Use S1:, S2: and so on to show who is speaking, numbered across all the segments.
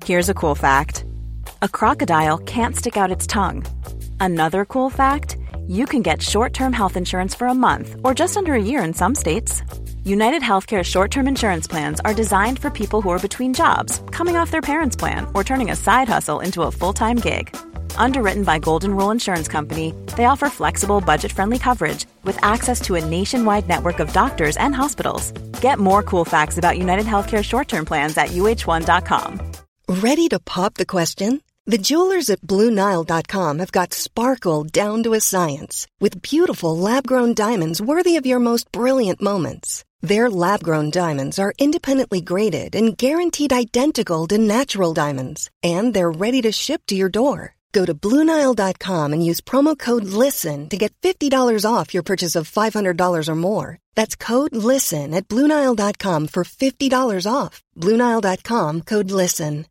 S1: Here's a cool fact. A crocodile can't stick out its tongue. Another cool fact, you can get short-term health insurance for a month or just under a year in some states. United Healthcare short-term insurance plans are designed for people who are between jobs, coming off their parents' plan, or turning a side hustle into a full-time gig. Underwritten by Golden Rule Insurance Company, they offer flexible, budget-friendly coverage with access to a nationwide network of doctors and hospitals. Get more cool facts about United Healthcare short-term plans at uh1.com.
S2: Ready to pop the question? The jewelers at BlueNile.com have got sparkle down to a science with beautiful lab-grown diamonds worthy of your most brilliant moments. Their lab-grown diamonds are independently graded and guaranteed identical to natural diamonds, and they're ready to ship to your door. Go to BlueNile.com and use promo code LISTEN to get $50 off your purchase of $500 or more. That's code LISTEN at BlueNile.com for $50 off. BlueNile.com, code LISTEN.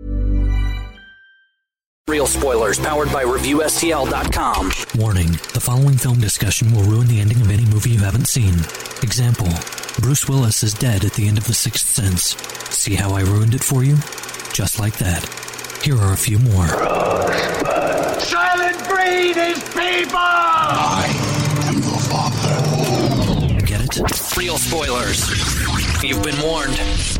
S3: Real spoilers powered by ReviewSTL.com.
S4: Warning, the following film discussion will ruin the ending of any movie you haven't seen. Example, Bruce Willis is dead at the end of The Sixth Sense. See how I ruined it for you? Just like that. Here are a few more.
S5: Rosebud. Silent breed is people! I am your father.
S4: Get it?
S3: Real spoilers. You've been warned.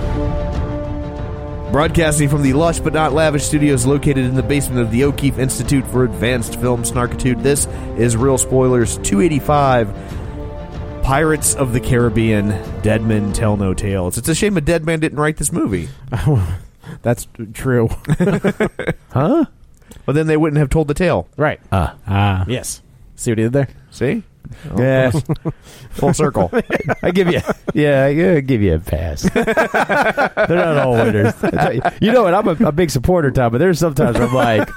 S6: Broadcasting from the lush but not lavish studios located in the basement of the O'Keefe Institute for Advanced Film Snarkitude, this is Real Spoilers 285, Pirates of the Caribbean, Dead Men Tell No Tales. It's a shame a dead man didn't write this movie.
S7: That's true.
S6: Huh? Well, then they wouldn't have told the tale.
S7: Right. Yes. See what he did there?
S6: See?
S7: Yeah.
S6: Full circle.
S7: I give you a pass. They're not all winners. You know what? I'm a big supporter, Tom, but there's sometimes where I'm like,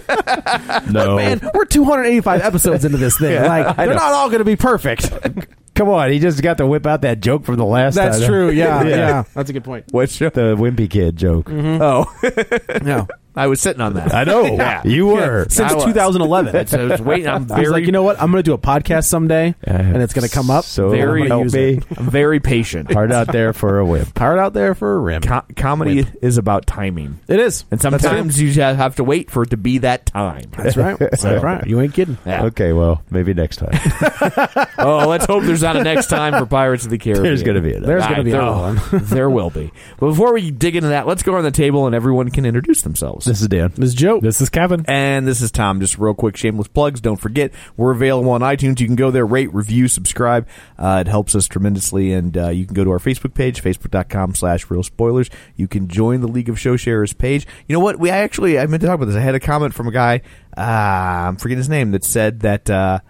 S7: no. Man, we're 285 episodes into this thing.
S6: Yeah,
S7: like, they're not all going to be perfect. Come on, he just got to whip out that joke from the last time.
S8: That's true, yeah. That's a good point.
S6: What show?
S7: The Wimpy Kid joke.
S8: Mm-hmm.
S6: Oh.
S8: No.
S6: I was sitting on that.
S7: I know. Yeah. You were.
S8: Yeah, since 2011. I was waiting. I was like, you know what? I'm going to do a podcast someday, and it's going to come up.
S7: So
S6: I'm very patient.
S7: Hard out there for a whim.
S8: Hard out there for a rim.
S6: Comedy is about timing.
S8: It is.
S6: And sometimes you have to wait for it to be that time.
S8: That's right. That's right. You ain't kidding.
S7: Yeah. Okay, well, maybe next time.
S6: Oh, let's hope there's not a next time for Pirates of the Caribbean.
S7: There's going to be another.
S8: There's going to be one.
S6: There will be. But before we dig into that, let's go around the table and everyone can introduce themselves.
S7: This is Dan.
S8: This is Joe.
S4: This is Kevin.
S6: And this is Tom. Just real quick, shameless plugs. Don't forget, we're available on iTunes. You can go there, rate, review, subscribe. It helps us tremendously. And you can go to our Facebook page, facebook.com/Real Spoilers. You can join the League of Show Sharers page. You know what? I meant to talk about this. I had a comment from a guy, I'm forgetting his name, that said that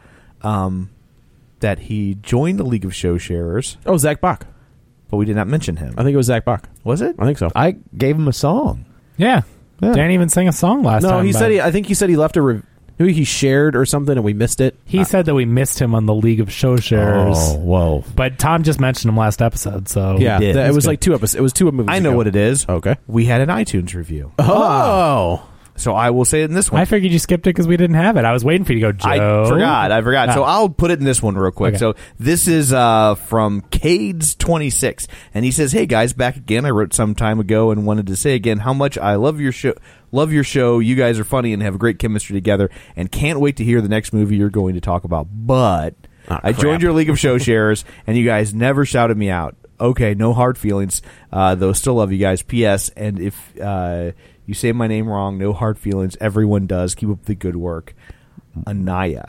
S6: that he joined the League of Show Sharers.
S8: Oh, Zach Bach.
S6: But we did not mention him.
S8: I think it was Zach Bach.
S6: Was it?
S8: I think so.
S7: I gave him a song.
S4: Yeah. Dan even sang a song last time.
S8: No, he said I think he said he left maybe he shared or something and we missed it.
S4: He said that we missed him on the League of Show Sharers.
S7: Oh, whoa.
S4: But Tom just mentioned him last episode, so
S8: yeah, it was
S4: good.
S8: like 2 episodes. It was 2 movies
S6: I know
S8: ago.
S6: what it is.
S8: Okay.
S6: We had an iTunes review.
S8: Oh.
S6: So I will say it in this one.
S4: I figured you skipped it because we didn't have it. I was waiting for you to go, Joe.
S6: I forgot.
S4: Oh.
S6: So I'll put it in this one real quick.
S4: Okay.
S6: So this is from Cades26, and he says, "Hey guys, back again. I wrote some time ago and wanted to say again how much I love your show. Love your show. You guys are funny and have a great chemistry together, and can't wait to hear the next movie you're going to talk about. But I joined your League of Show Sharers, and you guys never shouted me out. Okay, no hard feelings. Though still love you guys. P.S. And if you say my name wrong, no hard feelings. Everyone does. Keep up the good work. Anaya.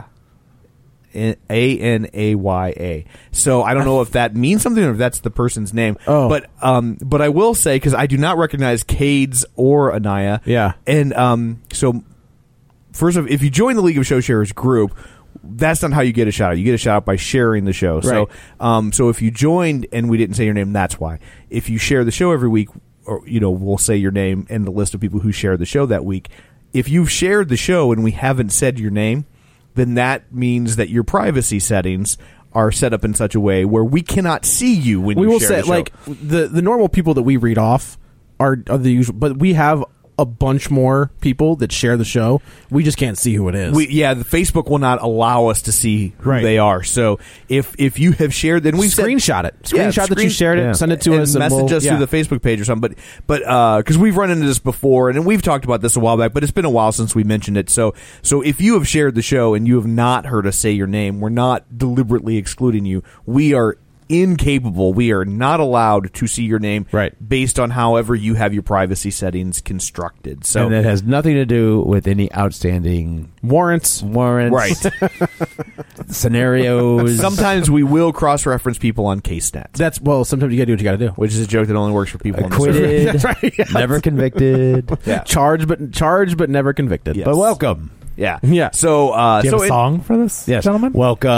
S6: Anaya. So I don't know if that means something or if that's the person's name.
S8: Oh.
S6: But I will say, because I do not recognize Cades or Anaya.
S8: Yeah.
S6: And so first off, if you join the League of Show Sharers group, that's not how you get a shout out. You get a shout out by sharing the show.
S8: Right.
S6: So if you joined and we didn't say your name, that's why. If you share the show every week, or we'll say your name and the list of people who shared the show that week. If you've shared the show and we haven't said your name, then that means that your privacy settings are set up in such a way where we cannot see you when
S8: we
S6: you
S8: will
S6: share
S8: say
S6: the show.
S8: like the normal people that we read off are the usual, but we have a bunch more people that share the show. We just can't see who it is.
S6: The Facebook will not allow us to see who they are. So if you have shared, then we
S8: screenshot it. Screenshot that you shared it. Send it to us, and
S6: message us through the Facebook page or something. But because we've run into this before, and we've talked about this a while back, but it's been a while since we mentioned it. So if you have shared the show and you have not heard us say your name, we're not deliberately excluding you. We are incapable. We are not allowed to see your name based on however you have your privacy settings constructed. So,
S7: and it has nothing to do with any outstanding
S8: warrants,
S6: right?
S7: Scenarios.
S6: Sometimes we will cross-reference people on CaseNet.
S8: Sometimes you got to do what you got to do,
S6: which is a joke that only works for people
S7: acquitted,
S6: on the server.
S7: Yes. Never convicted,
S8: charged but never convicted.
S7: Yes. But welcome.
S6: Yeah.
S8: So,
S9: do you have a song for this, gentlemen?
S7: Welcome.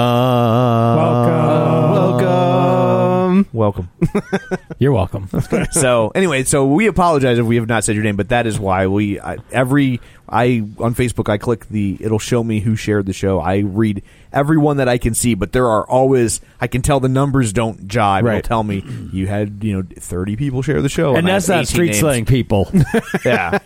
S9: You're welcome.
S6: So anyway, we apologize if we have not said your name, but that is why on Facebook it'll show me who shared the show. I read everyone that I can see, but there are always, I can tell the numbers don't jive. It'll tell me you had 30 people share the show,
S7: and that's not street slang people.
S6: Yeah.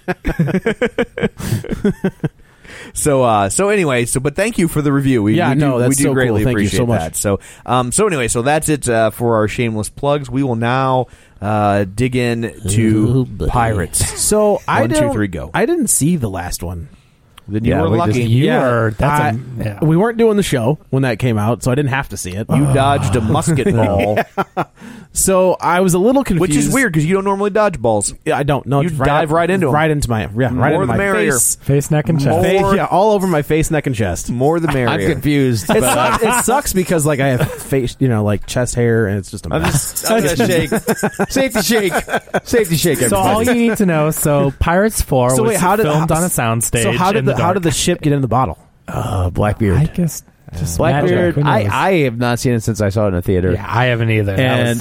S6: So anyway, but thank you for the review. We do
S8: so
S6: greatly
S8: cool. Thank
S6: appreciate
S8: you so much.
S6: that. So anyway, that's it for our shameless plugs. We will now dig into Pirates.
S8: So
S6: 1, 2, 3, go.
S8: I didn't see the last one.
S6: Then you were lucky.
S8: We weren't doing the show when that came out, so I didn't have to see it.
S6: You dodged a musket ball.
S8: So I was a little confused.
S6: Which is weird because you don't normally dodge balls.
S8: Yeah, I don't. No,
S6: you dive right into them.
S8: Right into my right into my face.
S9: Face, neck, and chest.
S8: All over my face, neck, and chest.
S6: More the merrier.
S7: I'm confused.
S8: It sucks because I have face, like chest hair, and it's just a mess.
S7: I'm gonna shake. Safety shake. Safety shake.
S9: So all you need to know. So Pirates 4 was filmed on a soundstage.
S8: So how did the ship get in the bottle?
S7: Blackbeard.
S9: I guess just
S7: Blackbeard.
S9: magic.
S7: I have not seen it since I saw it in the theater.
S9: Yeah, I haven't either.
S7: And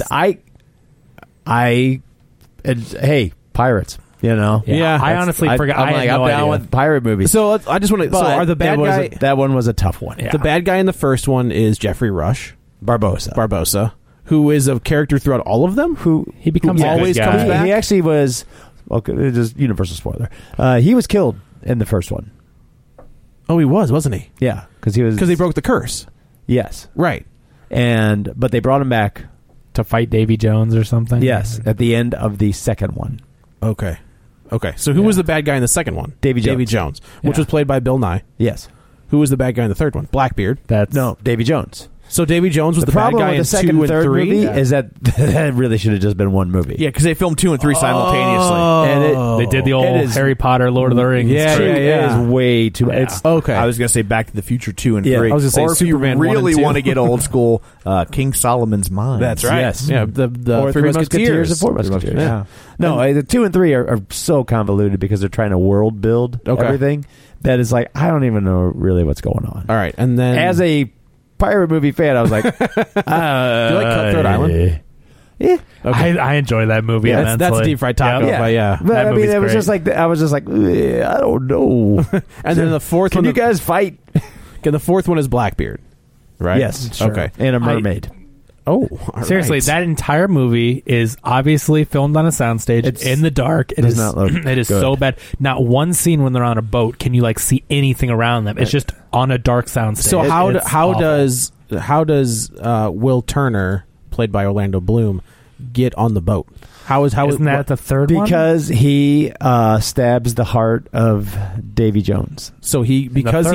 S7: hey, pirates.
S8: Yeah,
S9: I honestly forgot.
S7: I'm down with pirate movies.
S8: So I just want to. So are the bad guy?
S7: That one was a tough one.
S8: Yeah. The bad guy in the first one is Jeffrey Rush Barbosa, who is a character throughout all of them. Who
S9: he becomes
S8: always comes back.
S7: He actually was. Okay, it's just universal spoiler. He was killed in the first one.
S8: Oh, he wasn't he?
S7: Yeah, because he
S8: broke the curse.
S7: Yes,
S8: right.
S7: But they brought him back
S9: to fight Davy Jones or something.
S7: Yes, at the end of the second one.
S8: Okay. So who was the bad guy in the second one?
S7: Davy
S8: Jones, which was played by Bill Nye.
S7: Yes.
S8: Who was the bad guy in the third one? Blackbeard.
S7: Davy Jones.
S8: So Davy Jones was the bad guy in
S7: the second
S8: 2
S7: and
S8: and 3?
S7: movie is that really should have just been one movie.
S6: Yeah, because they filmed 2 and 3 simultaneously.
S7: And
S9: they did the old Harry Potter, Lord of the Rings.
S7: Yeah. It is way too much.
S8: It's, okay.
S6: I was going to say Back to the Future 2 and 3.
S8: I was going to say
S6: or if
S8: Superman
S6: you really
S8: 1 and 2.
S6: want to get old school, King Solomon's Mines.
S8: That's right.
S7: Yes.
S8: Yeah, the
S7: or
S8: Three Musketeers
S7: and Four Musketeers.
S8: Yeah.
S7: No, the 2 and 3 are so convoluted because they're trying to world build everything. That is like, I don't even know really what's going on.
S8: All right. And then
S7: as a pirate movie fan, I was like,
S8: do you like Cutthroat Island?
S7: Yeah.
S9: Okay. I enjoy that movie.
S8: Yeah, that's a deep fried taco.
S7: Yeah. But I mean, it was just like, I was just like, I don't know.
S8: And then the fourth one.
S7: Can you guys fight?
S8: Okay, the fourth one is Blackbeard, right?
S7: Yes.
S8: Sure. Okay.
S7: And a mermaid.
S9: Seriously, that entire movie is obviously filmed on a soundstage in the dark. It is so bad. Not one scene when they're on a boat can you see anything around them. It's just on a dark soundstage.
S8: So how does Will Turner, played by Orlando Bloom, get on the boat?
S9: Isn't that the third one?
S7: Because he stabs the heart of Davy Jones.
S8: So because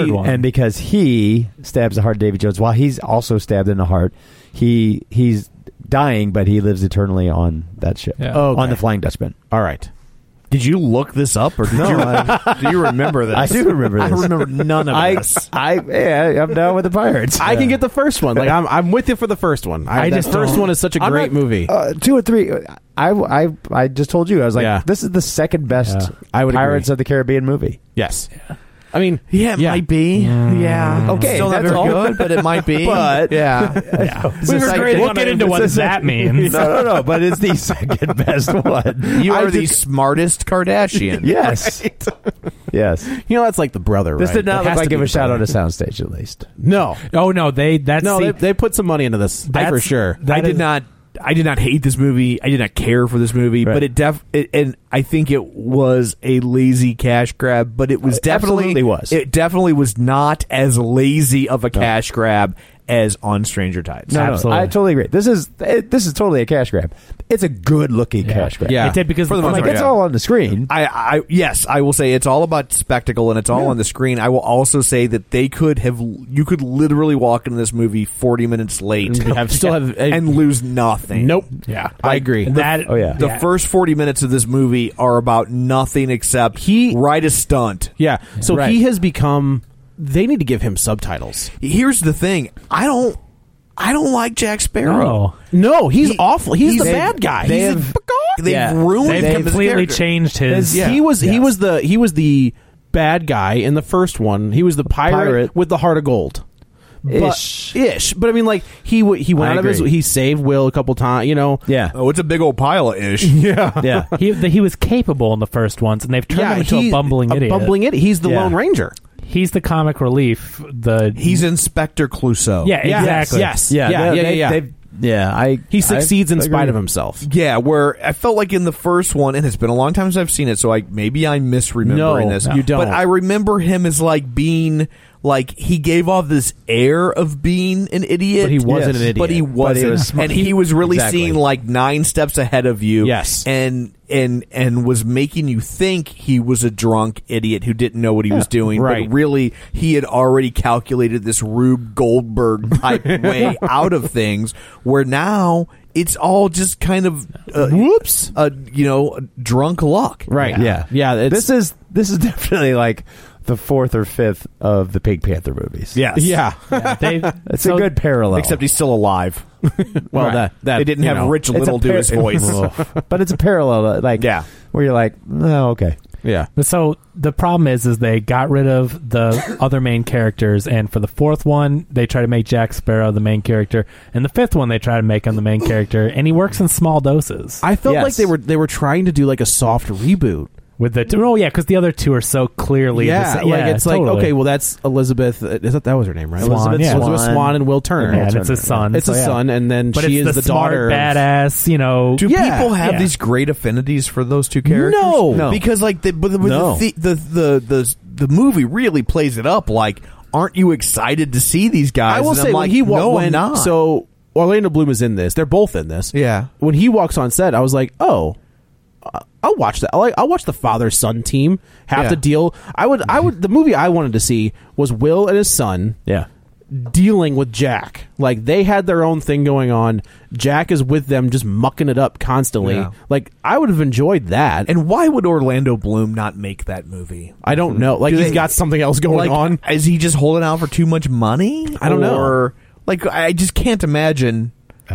S8: he
S7: stabs the heart of Davy Jones while he's also stabbed in the heart. He's dying, but he lives eternally on that ship, on the Flying Dutchman.
S8: All right.
S6: Did you look this up, or do you remember this?
S7: I do remember this.
S6: I remember none of this.
S7: I'm down with the pirates.
S8: I can get the first one. I'm with you for the first one. The first one is such a great movie.
S7: 2 and 3. I just told you. I was like, this is the second best Pirates of the Caribbean movie.
S8: Yes. I mean,
S6: it might be. Yeah.
S7: Okay,
S6: still not very good, but it might be.
S7: But
S9: we'll get into what that means.
S7: No. But it's the second best one.
S6: You are the smartest Kardashian.
S7: Yes. Yes.
S8: That's like the brother.
S7: This did not look like it was shot on a
S8: soundstage,
S7: at least.
S8: No.
S9: Oh no, they
S8: put some money into this. For sure.
S6: I did not did not hate this movie. I did not care for this movie, but and I think it was a lazy cash grab. But it was definitely
S7: was.
S6: It definitely was not as lazy of a cash grab as on Stranger Tides.
S7: No, I totally agree. This is totally a cash grab. It's a good looking cash grab.
S9: Yeah, it did because
S6: for the most part,
S7: it's all on the screen.
S6: Yes, I will say it's all about spectacle and it's all on the screen. I will also say that you could literally walk into this movie 40 minutes late and lose nothing.
S8: Nope.
S9: Yeah,
S8: I agree.
S6: The first 40 minutes of this movie are about nothing except write a stunt.
S8: Yeah, so he has become. They need to give him subtitles.
S6: Here's the thing: I don't like Jack Sparrow.
S8: No, he's awful. He's the bad guy.
S6: They've ruined him.
S9: They've completely changed his.
S8: He was the bad guy in the first one. He was the pirate with the heart of gold. Ish. But I mean, like he went out of his. He saved Will a couple times.
S6: Yeah. Oh, it's a big old pile of ish.
S8: Yeah.
S9: He was capable in the first ones, and they've turned him into a bumbling idiot.
S8: He's the Lone Ranger.
S9: He's the comic relief.
S6: He's Inspector Clouseau.
S9: Yeah, exactly.
S8: Yes. Yeah. He succeeds in spite of himself.
S6: Yeah, where I felt like in the first one, and it's been a long time since I've seen it, so maybe I'm misremembering this.
S8: You don't.
S6: But I remember him as being he gave off this air of being an idiot.
S8: But he wasn't an idiot.
S6: But he wasn't. He was really seeing 9 steps ahead of you.
S8: Yes.
S6: And was making you think he was a drunk idiot who didn't know what he was doing.
S8: Right.
S6: But really, he had already calculated this Rube Goldberg type way out of things, where now it's all just kind of drunk luck.
S8: Right.
S7: Yeah. This is definitely the 4th or 5th of the Pink Panther movies.
S6: Yes.
S8: Yeah.
S7: It's a good parallel.
S6: Except he's still alive.
S8: Well, that
S6: they didn't have Rich Little do his voice.
S7: But it's a parallel, where you're like, oh, okay.
S8: Yeah.
S9: So the problem is they got rid of the other main characters, and for the 4th one, they try to make Jack Sparrow the main character, and the 5th one, they try to make him the main character, and he works in small doses.
S8: I felt like they were trying to do a soft reboot.
S9: With because the other two are so clearly
S8: it's
S9: totally.
S8: Okay, well that's Elizabeth. That was her name, right?
S9: Swan,
S8: Elizabeth Swan and Will Turner.
S9: And it's a son.
S8: It's a son, and then she is the
S9: smart,
S8: daughter.
S9: Badass.
S6: Do people have these great affinities for those two characters?
S8: No.
S6: Because the movie really plays it up. Aren't you excited to see these guys?
S8: I will say
S6: I'm not.
S8: So Orlando Bloom is in this. They're both in this.
S6: Yeah.
S8: When he walks on set, I was like, oh. I'll watch that. I'll watch the father-son team have to deal. I would. The movie I wanted to see was Will and his son.
S7: Yeah.
S8: Dealing with Jack. They had their own thing going on. Jack is with them, just mucking it up constantly.
S6: Yeah.
S8: I would have enjoyed that.
S6: And why would Orlando Bloom not make that movie?
S8: I don't know. He's got something else going on.
S6: Is he just holding out for too much money?
S8: I don't know.
S6: Or I just can't imagine.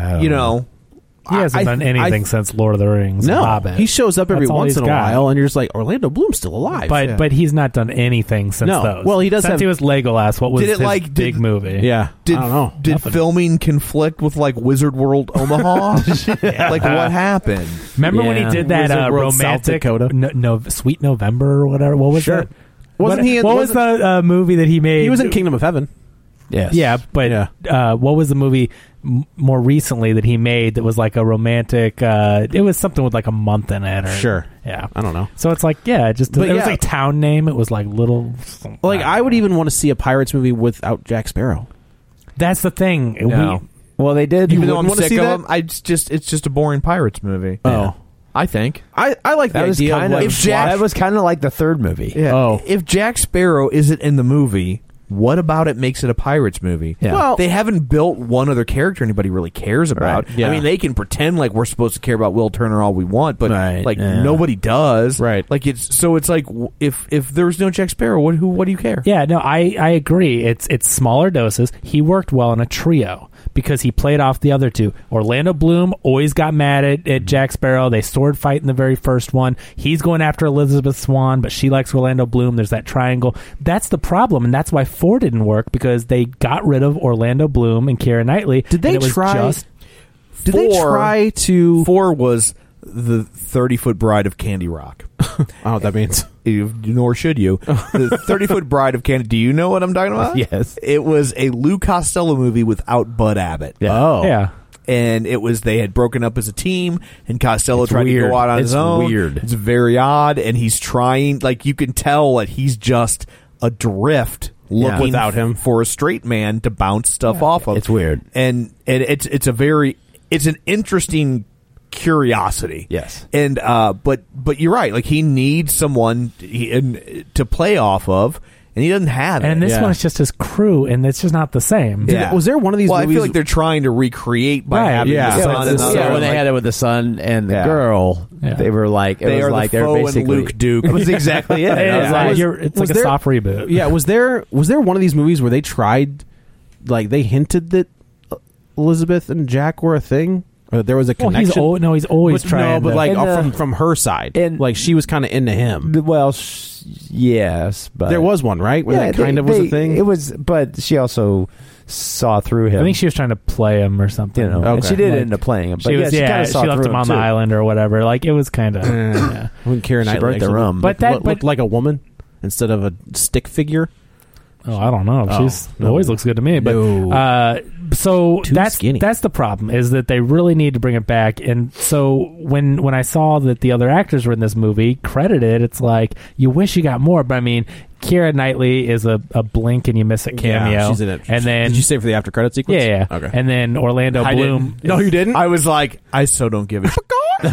S9: He hasn't done anything since Lord of the Rings.
S8: No,
S9: Hobbit.
S8: he shows up every once in a while, and you're just like, Orlando Bloom's still alive.
S9: But he's not done anything since those.
S8: Well, he does
S9: since he was Legolas. What was his big movie?
S8: Yeah,
S6: I
S8: don't know.
S6: Did filming conflict with Wizard World Omaha? What happened?
S9: Remember when he did that romantic Sweet November or whatever? What was that?
S8: Wasn't he?
S9: What was the movie that he made?
S8: He was in Kingdom of Heaven.
S7: Yes.
S9: Yeah, but what was the movie more recently that he made that was a romantic? It was something with a month in it.
S8: Sure.
S9: Yeah.
S8: I don't know.
S9: So it's it was a town name. It was little.
S8: I would even want to see a Pirates movie without Jack Sparrow.
S9: That's the thing.
S6: No.
S7: Well, they did.
S6: Even though I'm sick of them, it's just a boring Pirates movie.
S8: Oh.
S6: I think
S8: I like the idea of
S7: that was kind of like the third movie.
S6: Yeah. Oh. If Jack Sparrow isn't in the movie, what about it makes it a Pirates movie?
S7: Yeah.
S6: Well, they haven't built one other character anybody really cares about.
S8: Right. Yeah.
S6: I mean, they can pretend we're supposed to care about Will Turner all we want, but nobody does.
S8: Right.
S6: It's if there was no Jack Sparrow, what do you care?
S9: Yeah, no, I agree. It's smaller doses. He worked well in a trio because he played off the other two. Orlando Bloom always got mad at Jack Sparrow. They sword fight in the very first one. He's going after Elizabeth Swan, but she likes Orlando Bloom. There's that triangle. That's the problem, and that's why 4 didn't work, because they got rid of Orlando Bloom and Keira Knightley.
S8: Did they try to...
S6: 4 was the 30-Foot Bride of Candy Rock.
S8: I don't know what that means.
S6: Nor should you. The 30-Foot Bride of Candy. Do you know what I'm talking about?
S7: Yes.
S6: It was a Lou Costello movie without Bud Abbott.
S8: Yeah. Oh.
S9: Yeah.
S6: and they had broken up as a team, and Costello tried to go out on his own.
S7: Weird.
S6: It's very odd, and he's trying. Like, you can tell that he's just adrift, looking
S8: without him
S6: for a straight man to bounce stuff off of.
S7: It's weird,
S6: and it's an interesting curiosity.
S7: Yes,
S6: and but you're right. Like, he needs someone to play off of. And he doesn't have it.
S9: And this one's just his crew, and it's just not the same.
S6: Yeah.
S8: Was there one of these movies?
S6: I feel like they're trying to recreate by having the son.
S7: When they had it with the son and the girl, they were like,
S6: they are basically
S7: Luke
S6: Duke.
S7: That was exactly it.
S9: It's like a soft reboot.
S8: Yeah, was there one of these movies where they tried, like, they hinted that Elizabeth and Jack were a thing? Or there was a connection?
S9: He's always trying.
S8: No, but like from her side, and like she was kind of into him.
S7: Well, yes, but
S8: there was one, right? Where that kind of was a thing.
S7: It was, but she also saw through him.
S9: I think she was trying to play him or something.
S7: And she did end up playing him. But
S9: she
S7: left
S9: him on the island or whatever. Like, it was kind of.
S8: When Keira Knightley
S7: burnt the rum,
S8: but that looked like a woman instead of a stick figure.
S9: Oh, I don't know. She's always looks good to me. But so that's the problem, is that they really need to bring it back. And so when I saw that the other actors were in this movie credited, it's like, you wish you got more. But I mean, Keira Knightley is a blink and you miss it cameo.
S8: Yeah, she's in it.
S9: And then,
S8: did you say for the after credit sequence?
S9: Yeah.
S8: Okay.
S9: And then Orlando Bloom.
S8: No, you didn't.
S6: I was like, I so don't give a shit.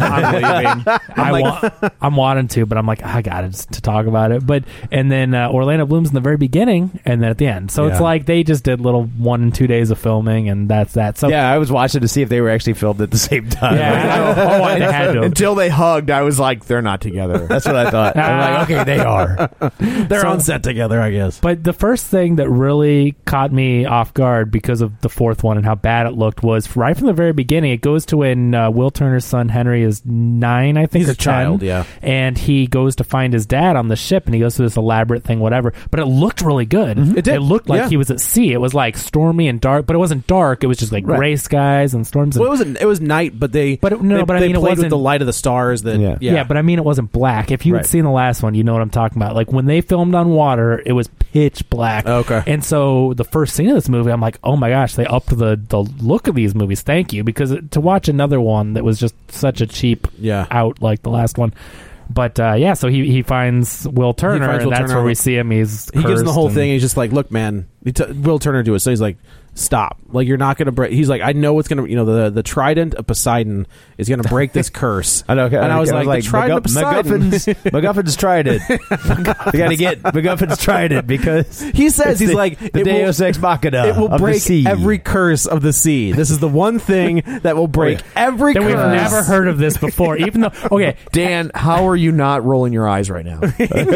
S9: I'm leaving. I'm wanting to, but I'm like, I got it to talk about it. But and then Orlando Bloom's in the very beginning, and then at the end. So it's like they just did little 1 and 2 days of filming, and that's that. So
S7: I was watching to see if they were actually filmed at the same time.
S9: Yeah, they had to.
S6: Until they hugged, I was like, they're not together.
S7: That's what I thought. I'm like, okay, they are.
S8: They're on set together, I guess.
S9: But the first thing that really caught me off guard because of the fourth one and how bad it looked was right from the very beginning. It goes to when Will Turner's son Henry is 9, I think.
S8: He's a child,
S9: 10, and he goes to find his dad on the ship, and he goes through this elaborate thing, whatever. But it looked really good.
S8: Mm-hmm. It did.
S9: It looked like he was at sea. It was like stormy and dark, but it wasn't dark. It was just like gray skies and storms.
S8: Well, it was night, but they
S9: I mean, it
S8: played
S9: wasn't
S8: with the light of the stars. That
S9: but I mean, it wasn't black. If you had seen the last one, you know what I'm talking about. Like when they filmed on water, it was pitch black.
S8: Okay.
S9: And so the first scene of this movie, I'm like, oh my gosh, they upped the look of these movies. Thank you, because to watch another one that was just such a cheap out like the last one. But so he finds Will Turner, and that's where we see him. He gives
S8: him the whole thing. He's just like, look, man, Will Turner do it. So he's like, stop. Like, you're not going to break. He's like, I know it's going to, the trident of Poseidon is going to break this curse.
S7: I know.
S8: And I was like, the trident of Poseidon.
S7: MacGuffin's trident. You got to get MacGuffin's trident, because
S8: he says, he's like,
S7: the Deus Ex Machina.
S8: It will break every curse of the sea. This is the one thing that will break every curse.
S9: We've never heard of this before, even though, okay.
S6: Dan, how are you not rolling your eyes right now?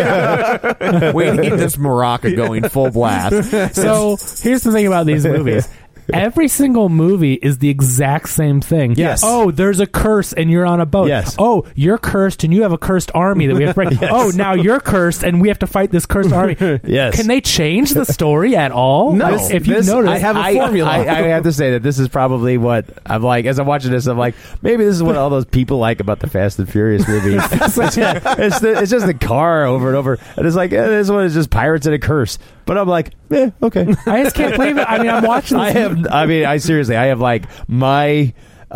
S6: We need this maraca going full blast.
S9: So here's the thing about these movies. Every single movie is the exact same thing.
S8: Yes.
S9: Oh, there's a curse and you're on a boat.
S7: Yes.
S9: Oh, you're cursed and you have a cursed army that we have to break. Yes. Oh, now you're cursed and we have to fight this cursed army.
S7: Yes.
S9: Can they change the story at all?
S7: No.
S9: If you notice,
S7: I have a formula. I have to say that this is probably what I'm like, as I'm watching this, I'm like, maybe this is what all those people like about the Fast and Furious movies. It's just the car over and over. And it's like, this one is just pirates and a curse. But I'm like, okay.
S9: I just can't believe it. I mean, I'm watching this.
S7: I seriously, I have like my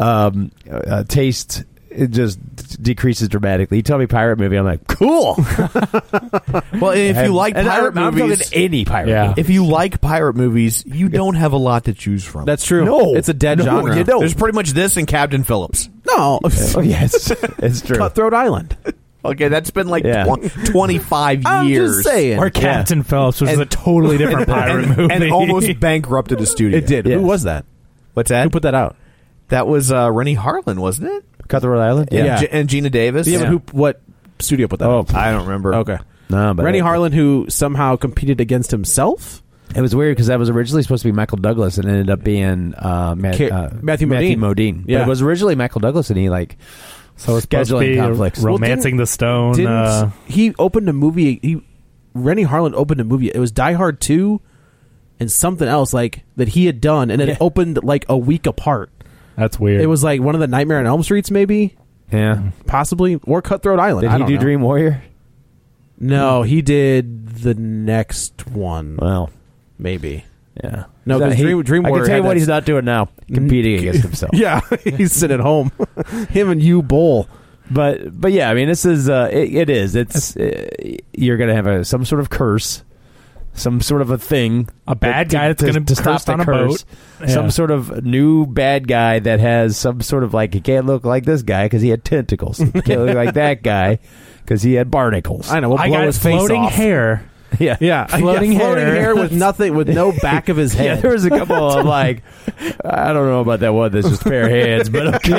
S7: taste, it just decreases dramatically. You tell me pirate movie, I'm like, cool.
S6: Well, if you like pirate movies,
S7: I'm talking any pirate movie.
S6: If you like pirate movies, you don't have a lot to choose from.
S8: That's true.
S7: No,
S8: it's a dead genre.
S7: You don't.
S6: There's pretty much this and Captain Phillips.
S8: No.
S7: Oh, yes, it's true.
S8: Cutthroat Island.
S6: Okay, that's been like 25
S8: I'm
S6: years.
S8: Just saying.
S9: Or Captain Phillips, which is a totally different pirate movie.
S6: And almost bankrupted a studio.
S8: It did.
S7: Yes.
S8: Who was that?
S6: What's that?
S8: Who put that out?
S6: That was Rennie Harlan, wasn't it?
S7: Cutthroat Island?
S6: Yeah. And Gina Davis.
S8: Yeah, but what studio put that out?
S6: I don't remember.
S8: Okay.
S7: No, but
S8: Rennie Harlan, who somehow competed against himself?
S7: It was weird because that was originally supposed to be Michael Douglas and ended up being
S8: Matthew Modine.
S7: Yeah. But it was originally Michael Douglas, and he
S9: so it's supposed to be
S7: conflicts.
S9: Romancing the Stone.
S8: He opened a movie. Rennie Harlan opened a movie. It was Die Hard 2 and something else like that he had done, and it opened like a week apart.
S9: That's weird.
S8: It was like one of the Nightmare on Elm Streets, maybe.
S7: Yeah,
S8: possibly, or Cutthroat Island.
S7: Did he do Dream Warrior?
S8: No, he did the next one.
S7: Well,
S8: maybe.
S7: Yeah.
S8: No, because Dream Warrior.
S7: I can tell you what he's not doing now. Competing against himself.
S8: Yeah, he's sitting at home. Him and you bowl.
S7: But yeah, I mean, this is it is. It's you're gonna have some sort of curse, some sort of a thing,
S9: a bad guy that's going to stop on a boat,
S7: some sort of new bad guy that has some sort of like he can't look like this guy because he had tentacles. He can't look like that guy because he had barnacles.
S8: I know. We'll blow his face
S9: floating
S8: off.
S9: hair.
S8: Yeah,
S9: floating
S8: hair with nothing, with no back of his head.
S7: Yeah, there was a couple of like, I don't know about that one that's just a pair of hands, but okay.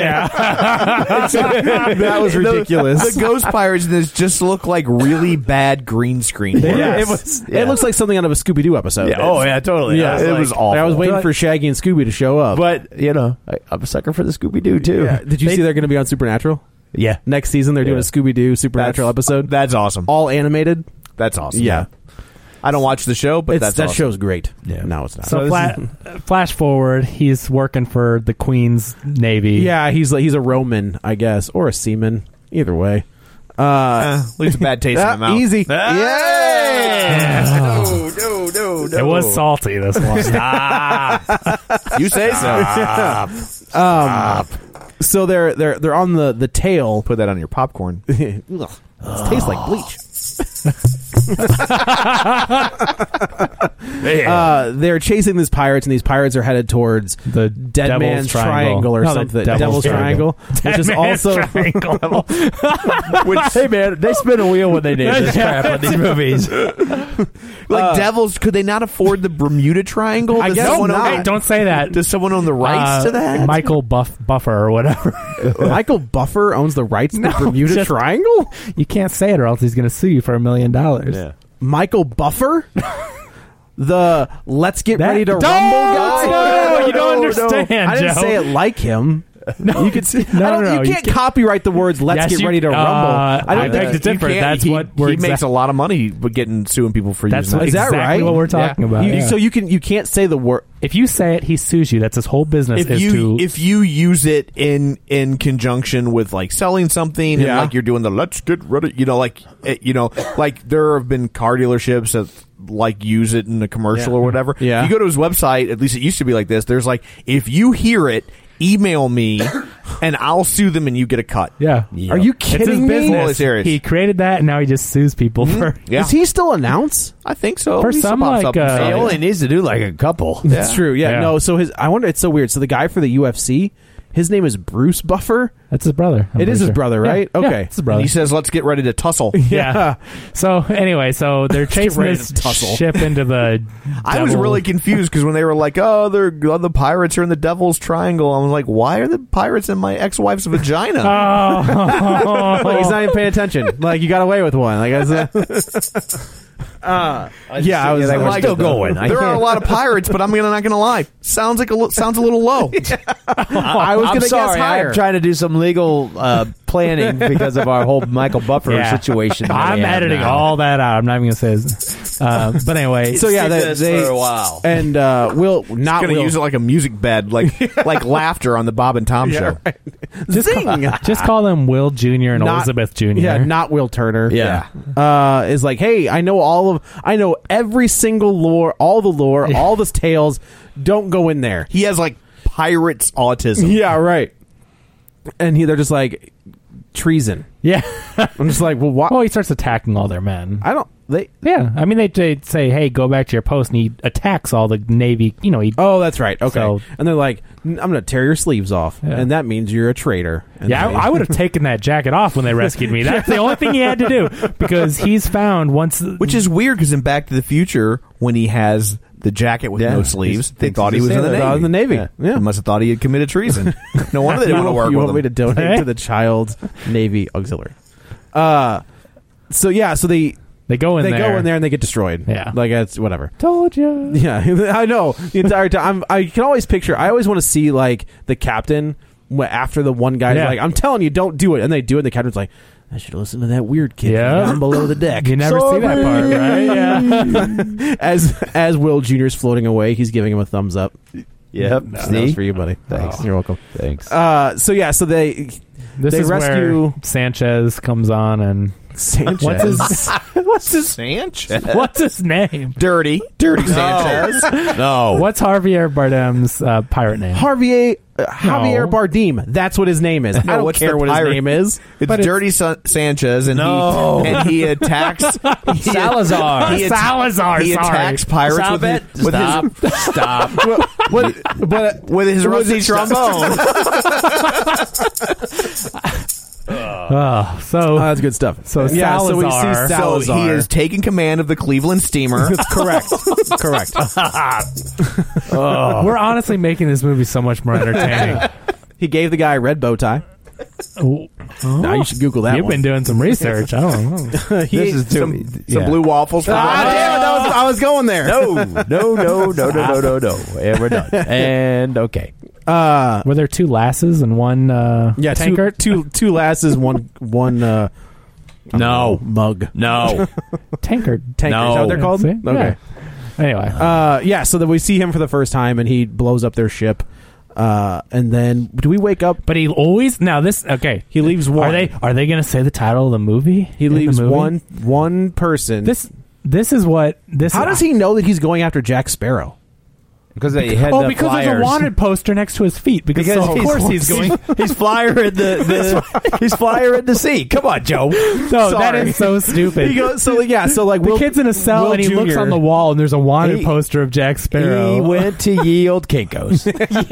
S8: That was ridiculous.
S6: The ghost pirates in this just look like really bad green screen.
S8: It was. It looks like something out of a Scooby Doo episode.
S7: Yeah. Oh yeah, totally.
S8: Yeah,
S6: it was awful.
S8: I was waiting for Shaggy and Scooby to show up,
S7: but you know, I'm a sucker for the Scooby Doo too.
S8: Yeah. Did you see they're going to be on Supernatural?
S7: Yeah,
S8: next season they're doing a Scooby Doo Supernatural episode.
S6: That's awesome.
S8: All animated.
S6: That's awesome.
S8: Yeah.
S6: I don't watch the show, but that
S8: awesome. Show's great. Yeah, no, it's not.
S9: So flash forward, he's working for the Queen's Navy.
S8: Yeah, he's a Roman, I guess, or a seaman. Either way,
S6: leaves a bad taste in my mouth.
S8: Easy.
S6: Yeah. No.
S9: It was salty. This one.
S6: You say so.
S8: Stop. So they're on the tail.
S6: Put that on your popcorn.
S8: It tastes like bleach. They're chasing these pirates, and these pirates are headed towards
S9: the
S8: Dead
S9: Devil's
S8: Man's Triangle or something.
S9: Devil's
S8: Triangle, which is also
S7: hey man, they spin a wheel when they name this crap on these movies.
S6: Like devils, could they not afford the Bermuda Triangle?
S8: I guess not.
S9: Hey, don't say that.
S6: Does someone own the rights to that?
S9: Michael Buffer or whatever.
S8: Michael Buffer owns the rights to the Bermuda Triangle?
S9: You can't say it or else he's going to sue you for $1 million.
S7: Yeah.
S8: Michael Buffer? The Let's Get Ready to Rumble guy?
S9: No, you don't understand,
S8: I didn't
S9: Joe.
S8: say it like him.
S9: No,
S8: you could say,
S9: no.
S8: You can't copyright the words "Let's get ready to rumble."
S9: I beg to differ. That's what
S6: he makes a lot of money getting suing people for using that.
S9: Is that right? What we're talking about.
S8: So you can't say the word.
S9: If you say it, he sues you. That's his whole business.
S6: If you use it in conjunction with like selling something, and like you're doing the "Let's get ready," like there have been car dealerships that like use it in a commercial or whatever.
S8: Yeah.
S6: If you go to his website, at least it used to be like this. There's like, if you hear it, email me and I'll sue them and you get a cut.
S9: Yeah.
S8: Are you kidding me?
S6: Totally serious.
S9: He created that and now he just sues people for.
S6: Yeah.
S8: Does he still announce?
S6: I think so.
S9: For some, like,
S7: he only needs to do like a couple.
S8: That's true. Yeah. No. So I wonder. It's so weird. So the guy for the UFC, his name is Bruce Buffer.
S9: That's his brother.
S8: It is his brother, right?
S9: Yeah.
S8: Okay.
S9: Yeah, it's his brother.
S6: And he says, "Let's get ready to tussle."
S9: Yeah. So anyway, they're chasing this ship into the.
S6: I was really confused because when they were like, "Oh, the pirates are in the Devil's Triangle," I was like, "Why are the pirates in my ex-wife's vagina?"
S8: Like, he's not even paying attention. Like, you got away with one. Like, I was like,
S7: we're still going.
S6: There are a lot of pirates, but I'm not gonna lie. Sounds a little low.
S8: I was gonna guess higher.
S7: I'm trying to do some legal planning because of our whole Michael Buffer situation.
S9: I'm editing all that out. I'm not even gonna say his. But anyway,
S7: so yeah, they for a while,
S8: and we'll not
S6: gonna use it like a music bed, like laughter on the Bob and Tom show.
S8: Right.
S9: Just call them Will Jr. and Elizabeth Jr.
S8: Yeah, not Will Turner.
S7: Yeah,
S8: is like, hey, I know every single lore, all the tales. Don't go in there.
S6: He has like pirates autism.
S8: Yeah, right. And they're just like treason.
S9: Yeah,
S8: I'm just like, well, what?
S9: Well, he starts attacking all their men.
S8: Yeah,
S9: I mean, they say, "Hey, go back to your post," and he attacks all the Navy.
S8: Oh, that's right. Okay,
S9: so,
S8: and they're like, "I'm going to tear your sleeves off," and that means you're a traitor. And
S9: I would have taken that jacket off when they rescued me. That's the only thing he had to do because he's found once.
S6: Which is weird because in Back to the Future, when he has the jacket with no sleeves, they thought he was in the Navy.
S8: Yeah.
S6: They must have thought he had committed treason. No wonder they didn't want to work
S8: you
S6: with
S8: want
S6: him.
S8: me to donate to the Child Navy Auxiliary. So they go in there. They go in there and they get destroyed.
S9: Yeah.
S8: Like, it's whatever.
S9: Told you.
S8: Yeah, I know. The entire time. I can always picture, I always want to see, like, the captain, after the one guy's like, I'm telling you, don't do it. And they do it, and the captain's like, I should listen to that weird kid down below the deck.
S9: You never see that part, right?
S8: Yeah. As Will Jr.'s floating away, he's giving him a thumbs up.
S7: Yep.
S8: That was for you, buddy.
S7: Thanks.
S8: Oh. You're welcome.
S7: Thanks.
S8: So they
S9: This is
S8: rescue
S9: where Sanchez comes on and
S8: Sanchez.
S9: What's his
S6: Sanchez?
S9: What's his name?
S6: Dirty Sanchez.
S7: No.
S9: What's Javier Bardem's pirate name?
S8: Javier Bardem. That's what his name is. I don't care what his name is.
S6: It's Dirty Sanchez, and he attacks
S9: Salazar.
S6: He attacks pirates with his rusty trombone.
S8: That's good stuff.
S9: So Salazar.
S8: So we see Salazar.
S6: So he has taken command of the Cleveland Steamer.
S8: Correct.
S9: We're honestly making this movie so much more entertaining.
S8: He gave the guy a red bow tie. Now you should Google that.
S9: You've been doing some research. I don't know.
S6: This is some blue waffles.
S8: Damn it, I was going there.
S7: No. And we're done. And okay.
S9: Were there two lasses and one tankard?
S8: Two lasses, one mug.
S7: No.
S9: Tankard.
S8: No. Is that what they're called?
S9: See?
S8: Okay.
S9: Yeah. Anyway.
S8: So then we see him for the first time, and he blows up their ship. And then do we wake up?
S9: But he always
S8: He leaves one.
S9: Are they going to say the title of the movie?
S8: He leaves one person.
S9: This is what this.
S8: How does he know that he's going after Jack Sparrow?
S7: Because they had the
S9: because
S7: flyers.
S9: there's a wanted poster next to his feet. Because of course he's going.
S7: He's flyer in he's flyer in the sea. Come on, Joe.
S9: No, that is so stupid.
S8: He goes, the
S9: kid's in a cell
S8: Will
S9: and he
S8: Jr.
S9: looks on the wall and there's a wanted poster of Jack Sparrow.
S7: He went to ye old Kinko's.